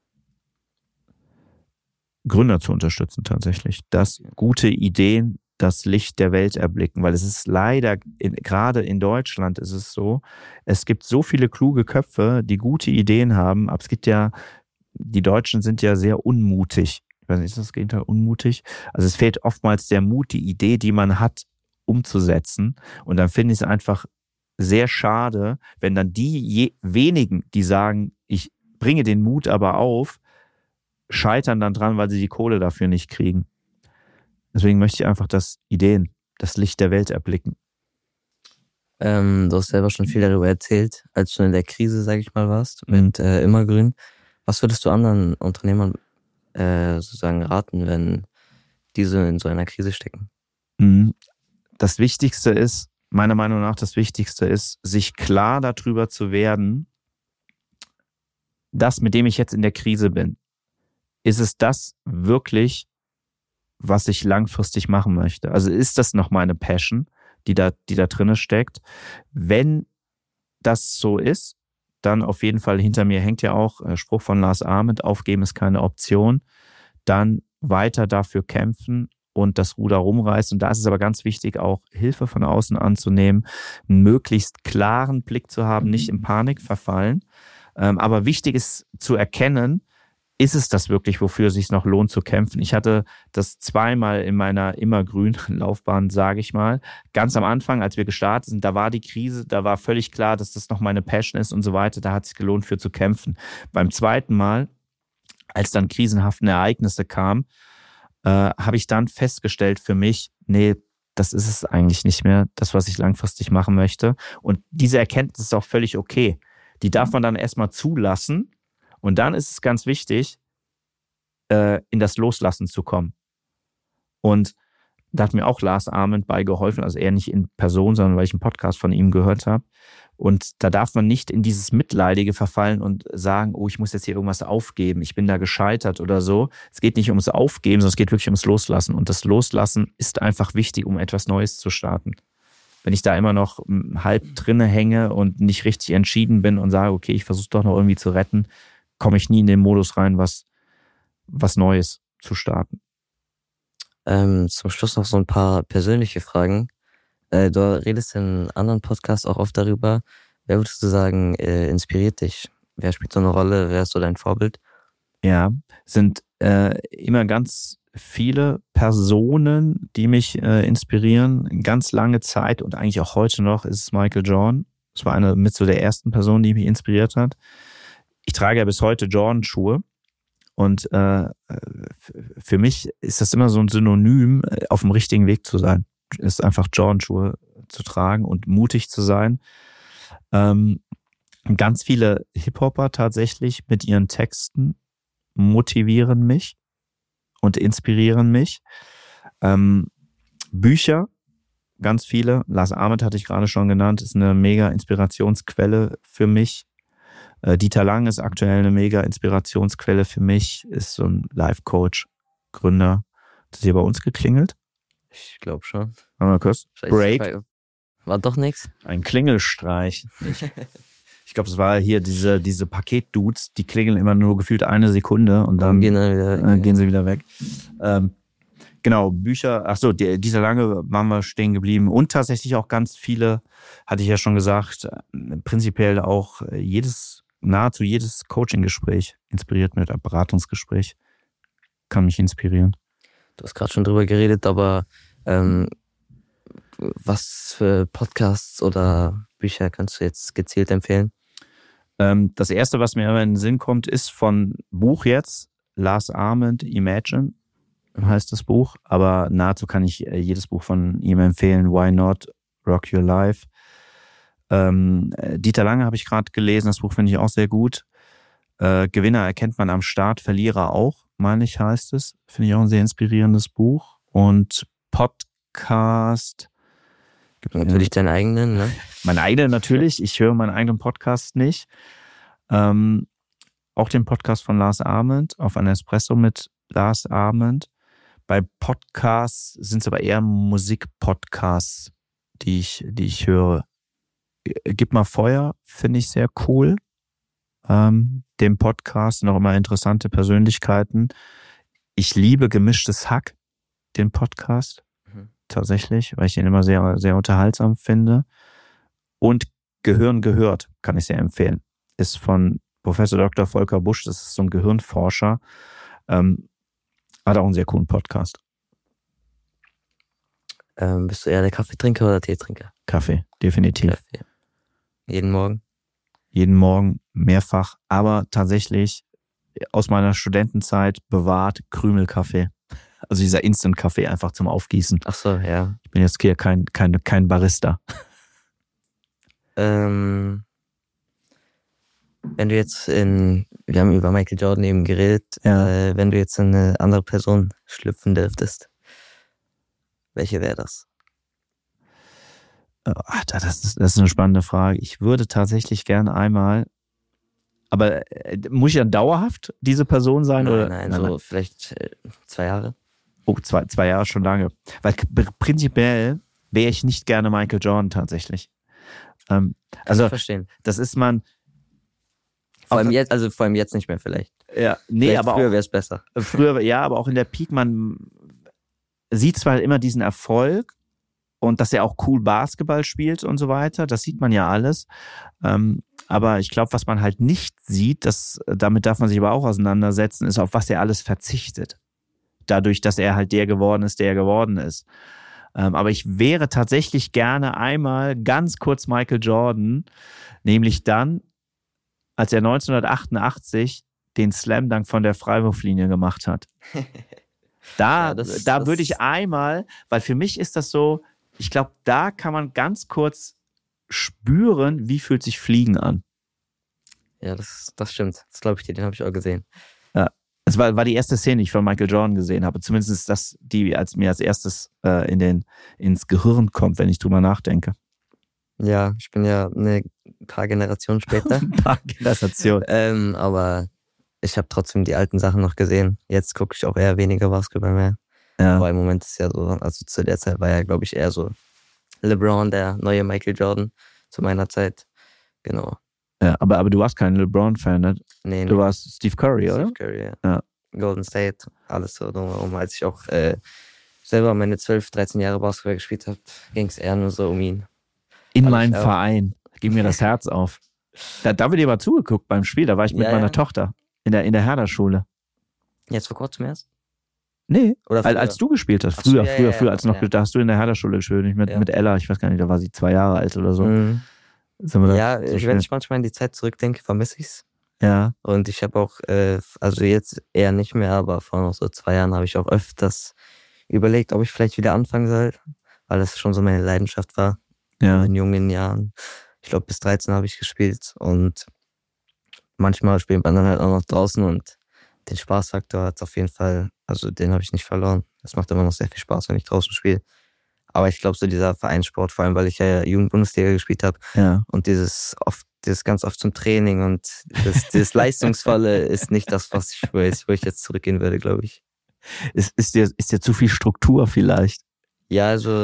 Gründer zu unterstützen tatsächlich. Dass gute Ideen das Licht der Welt erblicken, weil es ist leider, gerade in Deutschland ist es so, es gibt so viele kluge Köpfe, die gute Ideen haben, aber es gibt ja, die Deutschen sind ja sehr unmutig. Ich weiß nicht, ist das Gegenteil unmutig? Also es fehlt oftmals der Mut, die Idee, die man hat, umzusetzen. Und dann finde ich es einfach sehr schade, wenn dann die wenigen, die sagen, ich bringe den Mut aber auf, scheitern dann dran, weil sie die Kohle dafür nicht kriegen. Deswegen möchte ich einfach das Licht der Welt erblicken. Du hast selber schon viel darüber erzählt, als du in der Krise, sag ich mal, warst, mit Immergrün. Was würdest du anderen Unternehmern sozusagen raten, wenn diese in so einer Krise stecken? Das Wichtigste ist, meiner Meinung nach, sich klar darüber zu werden, das, mit dem ich jetzt in der Krise bin, ist es das wirklich, was ich langfristig machen möchte? Also ist das noch meine Passion, die da drinne steckt? Wenn das so ist, dann auf jeden Fall, hinter mir hängt ja auch Spruch von Lars Ament, aufgeben ist keine Option, dann weiter dafür kämpfen und das Ruder rumreißen. Und da ist es aber ganz wichtig, auch Hilfe von außen anzunehmen, einen möglichst klaren Blick zu haben, nicht in Panik verfallen. Aber wichtig ist zu erkennen, ist es das wirklich, wofür es sich noch lohnt zu kämpfen? Ich hatte das zweimal in meiner immergrünen Laufbahn, sage ich mal. Ganz am Anfang, als wir gestartet sind, da war die Krise, da war völlig klar, dass das noch meine Passion ist und so weiter. Da hat es sich gelohnt, für zu kämpfen. Beim zweiten Mal, als dann krisenhafte Ereignisse kamen, habe ich dann festgestellt für mich, nee, das ist es eigentlich nicht mehr, das, was ich langfristig machen möchte. Und diese Erkenntnis ist auch völlig okay. Die darf man dann erstmal zulassen. Und dann ist es ganz wichtig, in das Loslassen zu kommen. Und da hat mir auch Lars Ament bei geholfen, also er nicht in Person, sondern weil ich einen Podcast von ihm gehört habe. Und da darf man nicht in dieses Mitleidige verfallen und sagen, oh, ich muss jetzt hier irgendwas aufgeben, ich bin da gescheitert oder so. Es geht nicht ums Aufgeben, sondern es geht wirklich ums Loslassen. Und das Loslassen ist einfach wichtig, um etwas Neues zu starten. Wenn ich da immer noch halb drinne hänge und nicht richtig entschieden bin und sage, okay, ich versuche es doch noch irgendwie zu retten, komme ich nie in den Modus rein, was Neues zu starten. Zum Schluss noch so ein paar persönliche Fragen. Du redest in anderen Podcasts auch oft darüber. Wer würdest du sagen, inspiriert dich? Wer spielt so eine Rolle? Wer ist so dein Vorbild? Ja, sind immer ganz viele Personen, die mich inspirieren. Ganz lange Zeit und eigentlich auch heute noch ist es Michael Jordan. Das war eine mit so der ersten Personen, die mich inspiriert hat. Ich trage ja bis heute Jordan-Schuhe und für mich ist das immer so ein Synonym, auf dem richtigen Weg zu sein. Ist einfach Jordan-Schuhe zu tragen und mutig zu sein. Ganz viele Hip-Hopper tatsächlich mit ihren Texten motivieren mich und inspirieren mich. Bücher, ganz viele. Lars Ament hatte ich gerade schon genannt, ist eine mega Inspirationsquelle für mich. Dieter Lang ist aktuell eine mega Inspirationsquelle für mich, ist so ein Life-Coach, Gründer. Hat das hier bei uns geklingelt? Ich glaube schon. Mal kurz. Break. War doch nichts. Ein Klingelstreich. Ich glaube, es war hier diese Paket-Dudes, die klingeln immer nur gefühlt eine Sekunde und dann gehen sie wieder weg. Genau, Bücher, achso, Dieter Lange waren wir stehen geblieben und tatsächlich auch ganz viele, hatte ich ja schon gesagt, prinzipiell auch nahezu jedes Coaching-Gespräch inspiriert mich, Beratungsgespräch kann mich inspirieren. Du hast gerade schon drüber geredet, aber was für Podcasts oder Bücher kannst du jetzt gezielt empfehlen? Das erste, was mir immer in den Sinn kommt, ist von Buch jetzt, Lars Ament, Imagine heißt das Buch, aber nahezu kann ich jedes Buch von ihm empfehlen. Why Not? Rock Your Life. Dieter Lange habe ich gerade gelesen, das Buch finde ich auch sehr gut. Gewinner erkennt man am Start, Verlierer auch, meine ich, heißt es. Finde ich auch ein sehr inspirierendes Buch. Und Podcast. Natürlich deinen eigenen, ne? Meinen eigenen natürlich. Ich höre meinen eigenen Podcast nicht. Auch den Podcast von Lars Ament, auf ein Espresso mit Lars Ament. Bei Podcasts sind es aber eher Musikpodcasts, die ich höre. Gib mal Feuer, finde ich sehr cool. Dem Podcast sind auch immer interessante Persönlichkeiten. Ich liebe Gemischtes Hack, den Podcast. Tatsächlich, weil ich den immer sehr, sehr unterhaltsam finde. Und Gehirn gehört, kann ich sehr empfehlen. Ist von Professor Dr. Volker Busch, das ist so ein Gehirnforscher. Hat auch einen sehr coolen Podcast. Bist du eher der Kaffeetrinker oder Teetrinker? Kaffee, definitiv. Kaffee. Jeden Morgen? Jeden Morgen, mehrfach. Aber tatsächlich aus meiner Studentenzeit bewahrt Krümelkaffee. Also dieser Instant-Kaffee einfach zum Aufgießen. Ach so, ja. Ich bin jetzt hier kein Barista. Wenn du jetzt wir haben über Michael Jordan eben geredet, wenn du jetzt in eine andere Person schlüpfen dürftest, welche wäre das? Das ist eine spannende Frage. Ich würde tatsächlich gerne einmal, aber muss ich dann dauerhaft diese Person sein? Nein, so vielleicht 2 Jahre. Oh, 2 Jahre schon lange. Weil prinzipiell wäre ich nicht gerne Michael Jordan tatsächlich. Also verstehen. Das ist man. Vor allem jetzt nicht mehr vielleicht. Ja, nee, vielleicht aber früher wäre es besser. Früher, ja, aber auch in der Peak, man sieht zwar immer diesen Erfolg und dass er auch cool Basketball spielt und so weiter, das sieht man ja alles. Aber ich glaube, was man halt nicht sieht, damit darf man sich aber auch auseinandersetzen, ist, auf was er alles verzichtet. Dadurch, dass er halt der geworden ist, der er geworden ist. Aber ich wäre tatsächlich gerne einmal ganz kurz Michael Jordan, nämlich dann, als er 1988 den Slam Dunk von der Freiwurflinie gemacht hat. Da würde ich einmal, weil für mich ist das so, ich glaube, da kann man ganz kurz spüren, wie fühlt sich Fliegen an. Ja, das stimmt. Das glaube ich dir, den habe ich auch gesehen. Ja, es war die erste Szene, die ich von Michael Jordan gesehen habe. Zumindest ist das die, als mir als erstes ins Gehirn kommt, wenn ich drüber nachdenke. Ja, ich bin ja ein paar Generationen später. Ein paar Generationen. Aber ich habe trotzdem die alten Sachen noch gesehen. Jetzt gucke ich auch eher weniger Basketball mehr. Ja. Aber im Moment ist ja so, also zu der Zeit war ja, glaube ich, eher so LeBron, der neue Michael Jordan zu meiner Zeit. Genau. Ja, aber du warst kein LeBron-Fan, ne? Nee. Du warst Steve Curry, oder? Steve Curry, ja. Golden State, alles so drumherum. Als ich auch selber meine 12, 13 Jahre Basketball gespielt habe, ging es eher nur so um ihn. In meinem Verein. Ging mir das Herz auf. Da wird dir mal zugeguckt beim Spiel. Da war ich mit meiner Tochter in der Herder-Schule. Jetzt vor kurzem erst? Nee, oder als du gespielt hast. Früher, als noch, da hast du in der Herder-Schule gespielt. Mit Ella, ich weiß gar nicht, da war sie 2 Jahre alt oder so. Mhm. Wenn ich manchmal in die Zeit zurückdenke, vermisse ich's. Ja. Und ich habe auch, also jetzt eher nicht mehr, aber vor noch so 2 Jahren habe ich auch öfters überlegt, ob ich vielleicht wieder anfangen soll, weil das schon so meine Leidenschaft war. Ja. In jungen Jahren. Ich glaube, bis 13 habe ich gespielt und manchmal spielt man dann halt auch noch draußen und den Spaßfaktor hat es auf jeden Fall, also den habe ich nicht verloren. Es macht immer noch sehr viel Spaß, wenn ich draußen spiele. Aber ich glaube, so dieser Vereinssport, vor allem, weil ich ja Jugendbundesliga gespielt habe und dieses ganz oft zum Training und dieses Leistungsvolle ist nicht das, wo ich jetzt zurückgehen würde, glaube ich. Ist dir zu viel Struktur vielleicht? Ja, also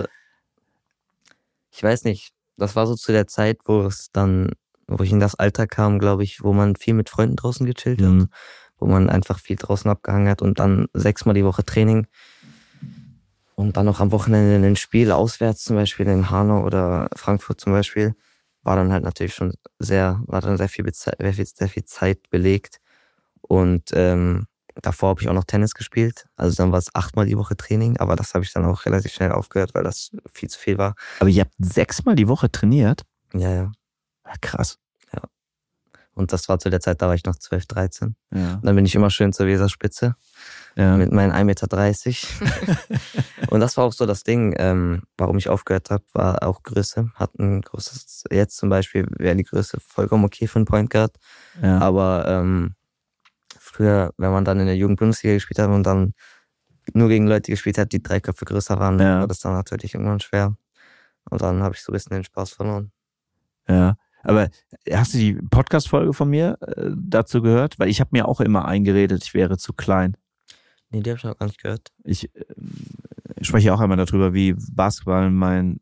ich weiß nicht, das war so zu der Zeit, wo ich in das Alter kam, glaube ich, wo man viel mit Freunden draußen gechillt hat, wo man einfach viel draußen abgehangen hat und dann 6-mal die Woche Training und dann noch am Wochenende ein Spiel auswärts, zum Beispiel in Hanau oder Frankfurt zum Beispiel, war dann halt natürlich schon sehr viel Zeit belegt und davor habe ich auch noch Tennis gespielt. Also dann war es 8-mal die Woche Training, aber das habe ich dann auch relativ schnell aufgehört, weil das viel zu viel war. Aber ihr habt 6-mal die Woche trainiert? Ja. Krass. Ja. Und das war zu der Zeit, da war ich noch 12, 13. Ja. Und dann bin ich immer schön zur Weserspitze mit meinen 1,30 Meter. Und das war auch so das Ding, warum ich aufgehört habe, war auch Größe. Hat ein großes, jetzt zum Beispiel wäre die Größe vollkommen okay für einen Point Guard. Ja. Aber früher, wenn man dann in der Jugendbundesliga gespielt hat und dann nur gegen Leute gespielt hat, die 3 Köpfe größer waren, war das dann natürlich irgendwann schwer. Und dann habe ich so ein bisschen den Spaß verloren. Ja, aber hast du die Podcast-Folge von mir dazu gehört? Weil ich habe mir auch immer eingeredet, ich wäre zu klein. Nee, die habe ich noch gar nicht gehört. Ich spreche auch einmal darüber, wie Basketball mein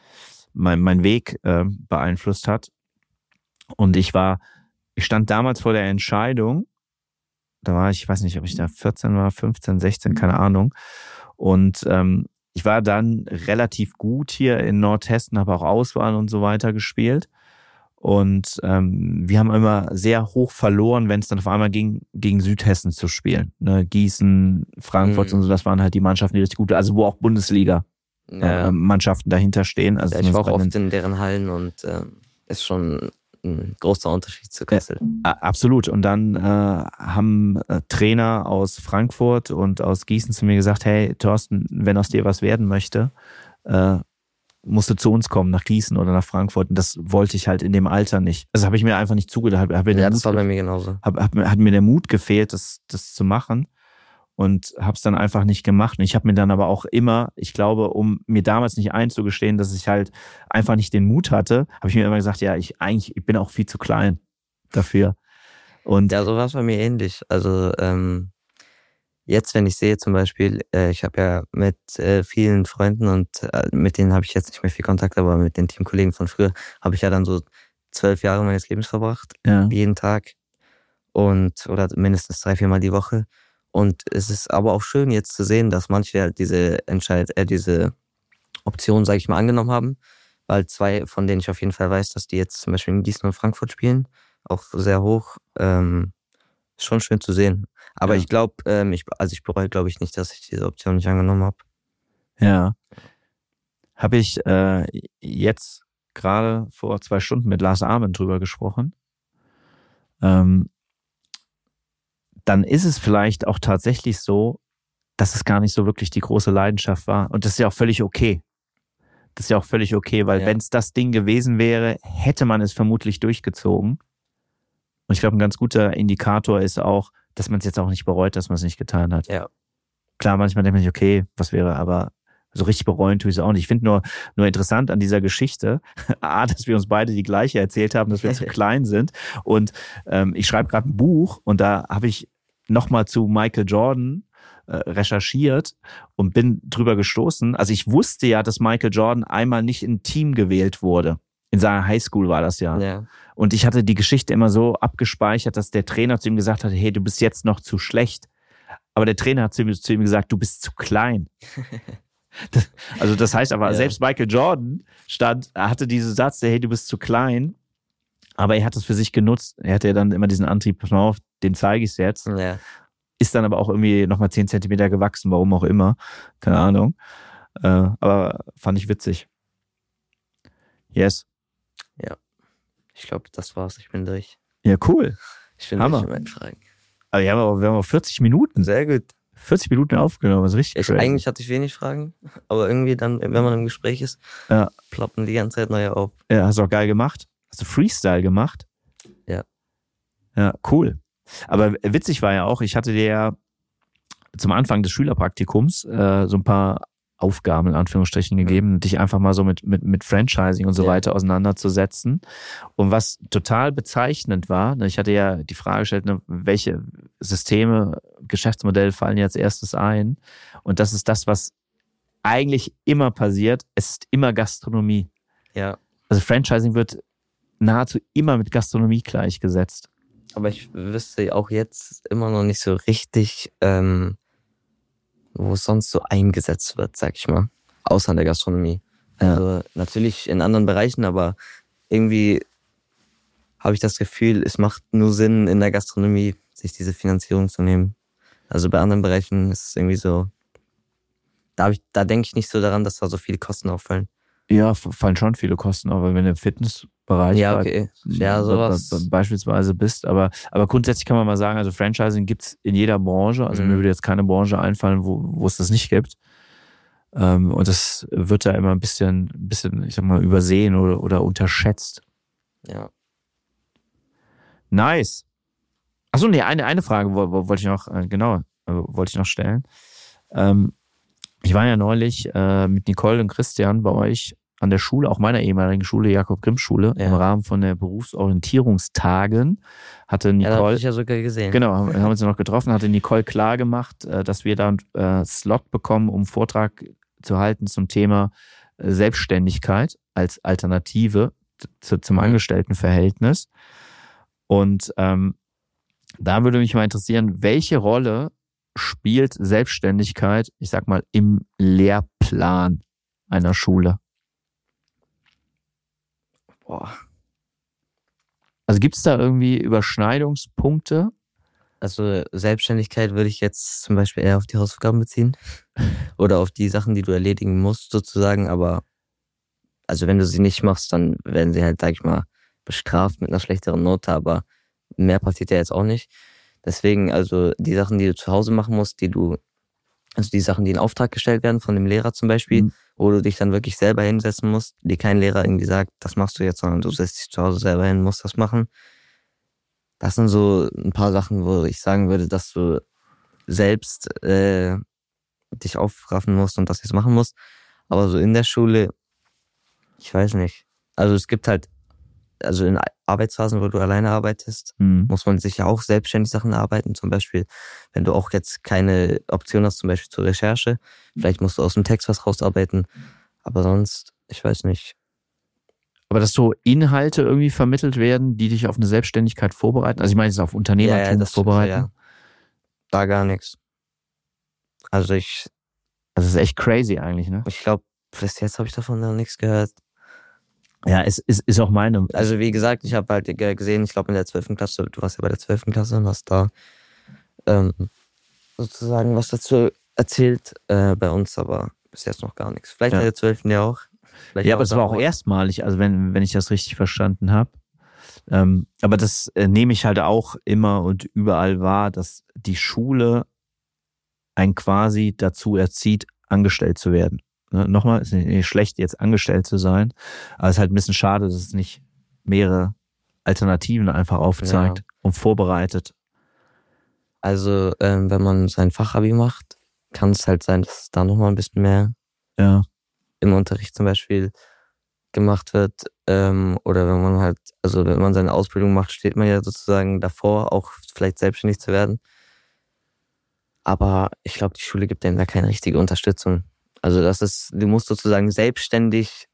Weg beeinflusst hat. Und ich stand damals vor der Entscheidung, da war ich weiß nicht, ob ich da 14 war, 15, 16, keine Ahnung. Und ich war dann relativ gut hier in Nordhessen, habe auch Auswahl und so weiter gespielt. Und wir haben immer sehr hoch verloren, wenn es dann auf einmal ging, gegen Südhessen zu spielen. Ne? Gießen, Frankfurt und so, das waren halt die Mannschaften, die richtig gut, also wo auch Bundesliga-Mannschaften dahinter stehen. Also ich war auch oft in deren Hallen und ist schon ein großer Unterschied zu Kassel. Absolut. Und dann haben Trainer aus Frankfurt und aus Gießen zu mir gesagt, hey Thorsten, wenn aus dir was werden möchte, musst du zu uns kommen, nach Gießen oder nach Frankfurt. Und das wollte ich halt in dem Alter nicht. Das habe ich mir einfach nicht zugedacht. Das war bei mir genauso. Hat mir der Mut gefehlt, das zu machen. Und habe es dann einfach nicht gemacht. Und ich habe mir dann aber auch immer, ich glaube, um mir damals nicht einzugestehen, dass ich halt einfach nicht den Mut hatte, habe ich mir immer gesagt, ja, ich bin auch viel zu klein dafür. Und ja, so war es bei mir ähnlich. Also jetzt, wenn ich sehe zum Beispiel, ich habe ja mit vielen Freunden und mit denen habe ich jetzt nicht mehr viel Kontakt, aber mit den Teamkollegen von früher habe ich ja dann so 12 Jahre meines Lebens verbracht, jeden Tag oder mindestens 3-4 Mal die Woche. Und es ist aber auch schön jetzt zu sehen, dass manche halt diese Option, sage ich mal, angenommen haben, weil 2, von denen ich auf jeden Fall weiß, dass die jetzt zum Beispiel in Gießen und Frankfurt spielen, auch sehr hoch, ist schon schön zu sehen. Aber ich glaube, ich bereue, glaube ich, nicht, dass ich diese Option nicht angenommen habe. Ja. Habe ich jetzt gerade vor 2 Stunden mit Lars Ahmen drüber gesprochen. Dann ist es vielleicht auch tatsächlich so, dass es gar nicht so wirklich die große Leidenschaft war. Und das ist ja auch völlig okay. Weil wenn es das Ding gewesen wäre, hätte man es vermutlich durchgezogen. Und ich glaube, ein ganz guter Indikator ist auch, dass man es jetzt auch nicht bereut, dass man es nicht getan hat. Ja. Klar, manchmal denkt man sich, okay, was wäre, aber so richtig bereuen tue ich es auch nicht. Ich finde nur interessant an dieser Geschichte, dass wir uns beide die gleiche erzählt haben, dass wir zu klein sind. Und ich schreibe gerade ein Buch und da habe ich nochmal zu Michael Jordan recherchiert und bin drüber gestoßen. Also ich wusste ja, dass Michael Jordan einmal nicht in ein Team gewählt wurde. In seiner Highschool war das ja. Und ich hatte die Geschichte immer so abgespeichert, dass der Trainer zu ihm gesagt hat, hey, du bist jetzt noch zu schlecht. Aber der Trainer hat zu ihm gesagt, du bist zu klein. Das heißt aber, selbst Michael Jordan hatte diesen Satz, hey, du bist zu klein. Aber er hat es für sich genutzt. Er hatte ja dann immer diesen Antrieb, pass mal auf, den zeige ich jetzt. Ja. Ist dann aber auch irgendwie nochmal 10 Zentimeter gewachsen, warum auch immer. Keine Ahnung. Aber fand ich witzig. Yes. Ja. Ich glaube, das war's. Ich bin durch. Ja, cool. Ich bin durch mit meinen Fragen. Aber wir haben auch 40 Minuten. Sehr gut. 40 Minuten aufgenommen, das ist richtig crazy. Eigentlich hatte ich wenig Fragen, aber irgendwie dann, wenn man im Gespräch ist, ploppen die ganze Zeit neue auf. Ja, hast du auch geil gemacht. Hast du Freestyle gemacht? Ja. Ja, cool. Aber witzig war ja auch, ich hatte dir ja zum Anfang des Schülerpraktikums so ein paar Aufgaben in Anführungsstrichen gegeben, dich einfach mal so mit Franchising und so weiter auseinanderzusetzen. Und was total bezeichnend war, ich hatte ja die Frage gestellt, welche Systeme, Geschäftsmodelle fallen jetzt erstes ein? Und das ist das, was eigentlich immer passiert. Es ist immer Gastronomie. Ja. Also Franchising wird nahezu immer mit Gastronomie gleichgesetzt. Aber ich wüsste auch jetzt immer noch nicht so richtig, wo es sonst so eingesetzt wird, sag ich mal. Außer in der Gastronomie. Ja. Also natürlich in anderen Bereichen, aber irgendwie habe ich das Gefühl, es macht nur Sinn, in der Gastronomie sich diese Finanzierung zu nehmen. Also bei anderen Bereichen ist es irgendwie so, da denke ich nicht so daran, dass da so viele Kosten auffallen. Ja, fallen schon viele Kosten, aber wenn du im Fitnessbereich sowas beispielsweise bist, aber grundsätzlich kann man mal sagen, also Franchising gibt's in jeder Branche, also mir würde jetzt keine Branche einfallen, wo es das nicht gibt. Und das wird da immer ein bisschen, ich sag mal, übersehen oder unterschätzt. Ja. Nice. Achso, nee, eine Frage wollte ich noch stellen. Ich war ja neulich mit Nicole und Christian bei euch an der Schule, auch meiner ehemaligen Schule, Jakob-Grimm-Schule, im Rahmen von der Berufsorientierungstagen. Hatte Nicole, ja, das habe ich ja sogar gesehen. Genau, haben uns ja noch getroffen, hatte Nicole klar gemacht, dass wir da einen Slot bekommen, um einen Vortrag zu halten zum Thema Selbstständigkeit als Alternative zum Angestelltenverhältnis. Und da würde mich mal interessieren, welche Rolle spielt Selbstständigkeit, ich sag mal, im Lehrplan einer Schule? Boah. Also gibt es da irgendwie Überschneidungspunkte? Also Selbstständigkeit würde ich jetzt zum Beispiel eher auf die Hausaufgaben beziehen oder auf die Sachen, die du erledigen musst sozusagen, aber also wenn du sie nicht machst, dann werden sie halt, sag ich mal, bestraft mit einer schlechteren Note, aber mehr passiert ja jetzt auch nicht. Deswegen, also die Sachen, die du zu Hause machen musst, also die Sachen, die in Auftrag gestellt werden von dem Lehrer zum Beispiel, wo du dich dann wirklich selber hinsetzen musst, die kein Lehrer irgendwie sagt, das machst du jetzt, sondern du setzt dich zu Hause selber hin, musst das machen. Das sind so ein paar Sachen, wo ich sagen würde, dass du selbst dich aufraffen musst und das jetzt machen musst. Aber so in der Schule, ich weiß nicht. Also es gibt halt, also in Arbeitsphasen, wo du alleine arbeitest, muss man sich ja auch selbstständig Sachen erarbeiten. Zum Beispiel, wenn du auch jetzt keine Option hast, zum Beispiel zur Recherche, vielleicht musst du aus dem Text was rausarbeiten. Aber sonst, ich weiß nicht. Aber dass so Inhalte irgendwie vermittelt werden, die dich auf eine Selbstständigkeit vorbereiten. Also ich meine, es ist auf Unternehmertum vorbereiten. Ja. Da gar nichts. Also das ist echt crazy eigentlich, ne? Ich glaube, bis jetzt habe ich davon noch nichts gehört. Ja, es ist auch meine. Also wie gesagt, ich habe halt gesehen, ich glaube in der 12. Klasse, du warst ja bei der 12. Klasse und hast da sozusagen was dazu erzählt bei uns, aber bis jetzt noch gar nichts. Vielleicht in der 12. ja auch. Ja, aber es war auch erstmalig, also wenn ich das richtig verstanden habe. Aber das nehme ich halt auch immer und überall wahr, dass die Schule einen quasi dazu erzieht, angestellt zu werden. Nochmal, ist nicht schlecht, jetzt angestellt zu sein, aber es ist halt ein bisschen schade, dass es nicht mehrere Alternativen einfach aufzeigt und vorbereitet. Also, wenn man sein Fachabi macht, kann es halt sein, dass es da nochmal ein bisschen mehr im Unterricht zum Beispiel gemacht wird. Oder wenn man halt, also wenn man seine Ausbildung macht, steht man ja sozusagen davor, auch vielleicht selbstständig zu werden. Aber ich glaube, die Schule gibt einem da keine richtige Unterstützung. Also du musst sozusagen selbstständig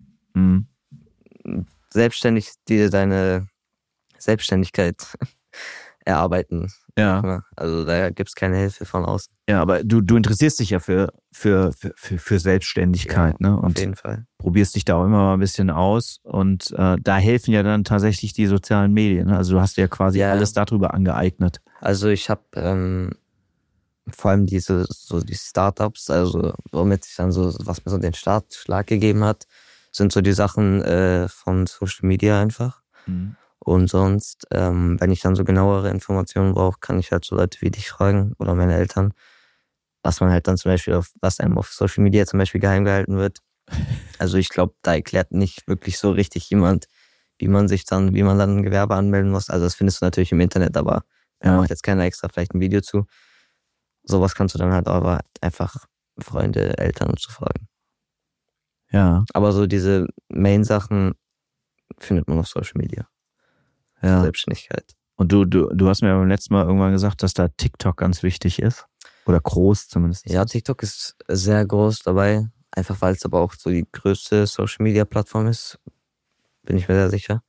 dir deine Selbstständigkeit erarbeiten. Ja. Also da gibt es keine Hilfe von außen. Ja, aber du interessierst dich ja für Selbstständigkeit, ne? Und auf jeden Fall. Probierst dich da auch immer mal ein bisschen aus. Und da helfen ja dann tatsächlich die sozialen Medien. Ne? Also du hast dir ja quasi alles darüber angeeignet. Also ich habe vor allem die Startups, also womit ich dann was mir so den Startschlag gegeben hat, sind so die Sachen von Social Media einfach. Und sonst, wenn ich dann so genauere Informationen brauche, kann ich halt so Leute wie dich fragen oder meine Eltern, was man halt dann zum Beispiel was einem auf Social Media zum Beispiel geheim gehalten wird. Also ich glaube, da erklärt nicht wirklich so richtig jemand, wie man dann ein Gewerbe anmelden muss. Also das findest du natürlich im Internet, aber da macht jetzt keiner extra vielleicht ein Video zu. Sowas kannst du dann halt aber einfach Freunde, Eltern und so fragen. Ja. Aber so diese Main-Sachen findet man auf Social Media. Ja. Selbstständigkeit. Und du hast mir beim letzten Mal irgendwann gesagt, dass da TikTok ganz wichtig ist. Oder groß zumindest. Ja, TikTok ist sehr groß dabei. Einfach weil es aber auch so die größte Social-Media-Plattform ist. Bin ich mir sehr sicher.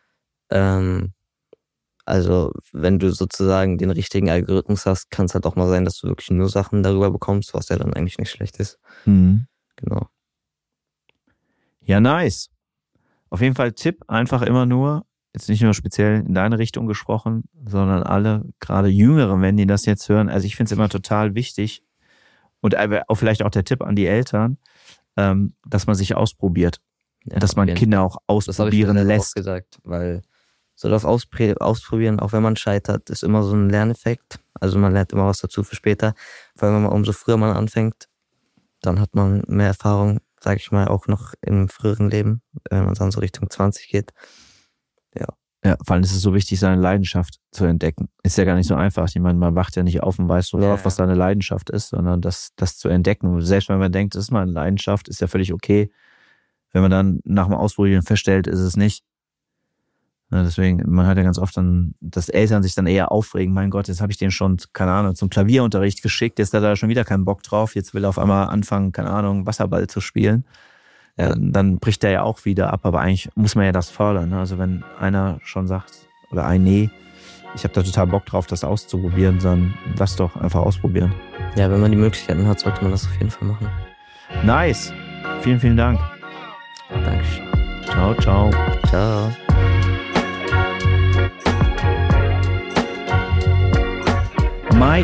Also, wenn du sozusagen den richtigen Algorithmus hast, kann es halt auch mal sein, dass du wirklich nur Sachen darüber bekommst, was ja dann eigentlich nicht schlecht ist. Genau. Ja, nice. Auf jeden Fall Tipp, einfach immer nur, jetzt nicht nur speziell in deine Richtung gesprochen, sondern alle, gerade Jüngeren, wenn die das jetzt hören. Also ich finde es immer total wichtig und auch vielleicht auch der Tipp an die Eltern, dass man sich ausprobiert. Ja, dass man Kinder auch ausprobieren lässt. Das habe ich auch gesagt, weil so das Ausprobieren, auch wenn man scheitert, ist immer so ein Lerneffekt. Also man lernt immer was dazu für später. Vor allem, umso früher man anfängt, dann hat man mehr Erfahrung, sage ich mal, auch noch im früheren Leben, wenn man dann so Richtung 20 geht. Ja, vor allem ist es so wichtig, seine Leidenschaft zu entdecken. Ist ja gar nicht so einfach. Ich meine, man wacht ja nicht auf und weiß sofort, was seine Leidenschaft ist, sondern das zu entdecken. Und selbst wenn man denkt, das ist meine Leidenschaft, ist ja völlig okay. Wenn man dann nach dem Ausprobieren feststellt, ist es nicht. Ja, deswegen, man hat ja ganz oft dann, dass Eltern sich dann eher aufregen, mein Gott, jetzt habe ich den schon, keine Ahnung, zum Klavierunterricht geschickt, jetzt hat er schon wieder keinen Bock drauf, jetzt will er auf einmal anfangen, keine Ahnung, Wasserball zu spielen. Ja, dann bricht er ja auch wieder ab, aber eigentlich muss man ja das fördern. Ne? Also wenn einer schon sagt, oder nee, ich habe da total Bock drauf, das auszuprobieren, dann lass doch einfach ausprobieren. Ja, wenn man die Möglichkeiten hat, sollte man das auf jeden Fall machen. Nice. Vielen, vielen Dank. Dankeschön. Ciao, ciao. Ciao. Mike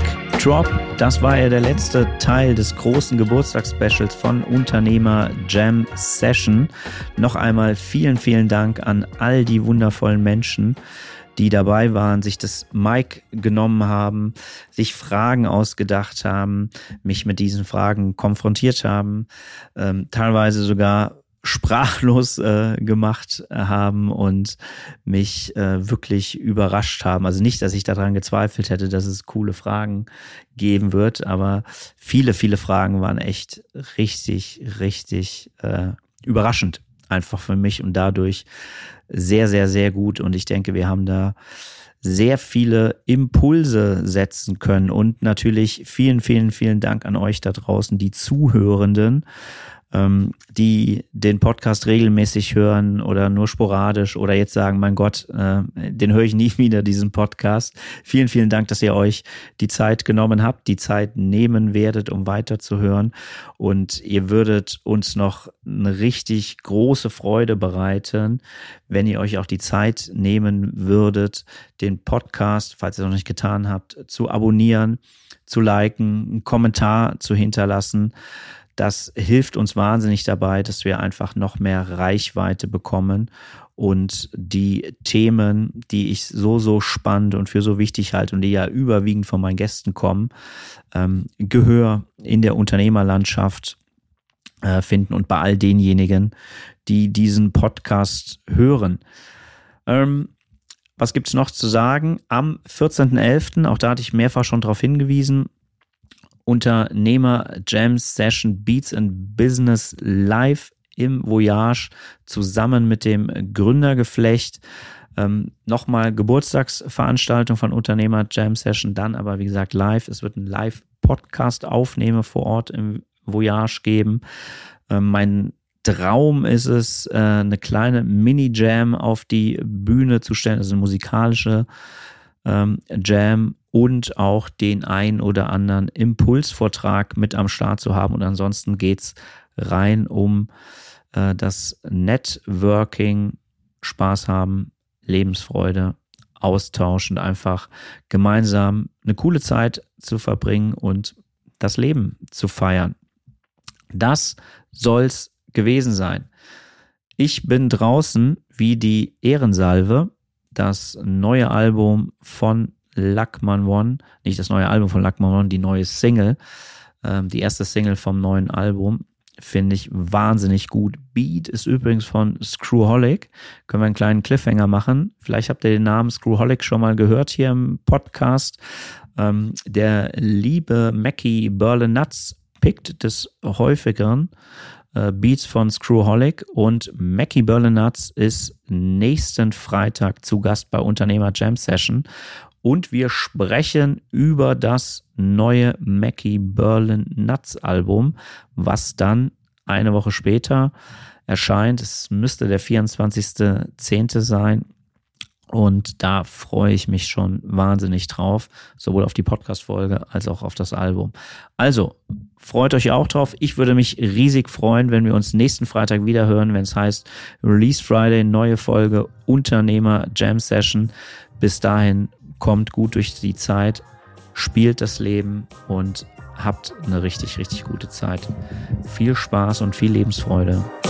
Drop. Das war ja der letzte Teil des großen Geburtstagsspecials von Unternehmer Jam Session. Noch einmal vielen, vielen Dank an all die wundervollen Menschen, die dabei waren, sich das Mic genommen haben, sich Fragen ausgedacht haben, mich mit diesen Fragen konfrontiert haben, teilweise sogar sprachlos gemacht haben und mich wirklich überrascht haben. Also nicht, dass ich daran gezweifelt hätte, dass es coole Fragen geben wird, aber viele, viele Fragen waren echt richtig, richtig überraschend einfach für mich und dadurch sehr, sehr, sehr gut. Und ich denke, wir haben da sehr viele Impulse setzen können und natürlich vielen, vielen, vielen Dank an euch da draußen, die Zuhörenden, die den Podcast regelmäßig hören oder nur sporadisch oder jetzt sagen, mein Gott, den höre ich nie wieder, diesen Podcast. Vielen, vielen Dank, dass ihr euch die Zeit genommen habt, die Zeit nehmen werdet, um weiterzuhören. Und ihr würdet uns noch eine richtig große Freude bereiten, wenn ihr euch auch die Zeit nehmen würdet, den Podcast, falls ihr es noch nicht getan habt, zu abonnieren, zu liken, einen Kommentar zu hinterlassen. Das hilft uns wahnsinnig dabei, dass wir einfach noch mehr Reichweite bekommen und die Themen, die ich so spannend und für so wichtig halte und die ja überwiegend von meinen Gästen kommen, Gehör in der Unternehmerlandschaft finden und bei all denjenigen, die diesen Podcast hören. Was gibt's noch zu sagen? Am 14.11., auch da hatte ich mehrfach schon darauf hingewiesen, Unternehmer Jam Session Beats and Business live im Voyage zusammen mit dem Gründergeflecht. Nochmal Geburtstagsveranstaltung von Unternehmer Jam Session, dann aber wie gesagt live. Es wird ein Live-Podcast-Aufnahme vor Ort im Voyage geben. Mein Traum ist es, eine kleine Mini-Jam auf die Bühne zu stellen, also eine musikalische Jam und auch den ein oder anderen Impulsvortrag mit am Start zu haben. Und ansonsten geht's rein um das Networking, Spaß haben, Lebensfreude, Austausch und einfach gemeinsam eine coole Zeit zu verbringen und das Leben zu feiern. Das soll's gewesen sein. Ich bin draußen wie die Ehrensalve. Das neue Album von Luckman One, nicht das neue Album von Luckman One, die neue Single, die erste Single vom neuen Album, finde ich wahnsinnig gut. Beat ist übrigens von Screwholic. Können wir einen kleinen Cliffhanger machen. Vielleicht habt ihr den Namen Screwholic schon mal gehört hier im Podcast. Der liebe Mackie Berlinatz pickt des häufigeren Beats von Screwholic und Mackie Berlinatz ist nächsten Freitag zu Gast bei Unternehmer Jam Session und wir sprechen über das neue Mackie Berlinatz Album, was dann eine Woche später erscheint. Es müsste der 24.10. sein. Und da freue ich mich schon wahnsinnig drauf, sowohl auf die Podcast-Folge als auch auf das Album. Also, freut euch auch drauf. Ich würde mich riesig freuen, wenn wir uns nächsten Freitag wieder hören, wenn es heißt Release Friday, neue Folge Unternehmer Jam Session. Bis dahin, kommt gut durch die Zeit, spielt das Leben und habt eine richtig, richtig gute Zeit. Viel Spaß und viel Lebensfreude.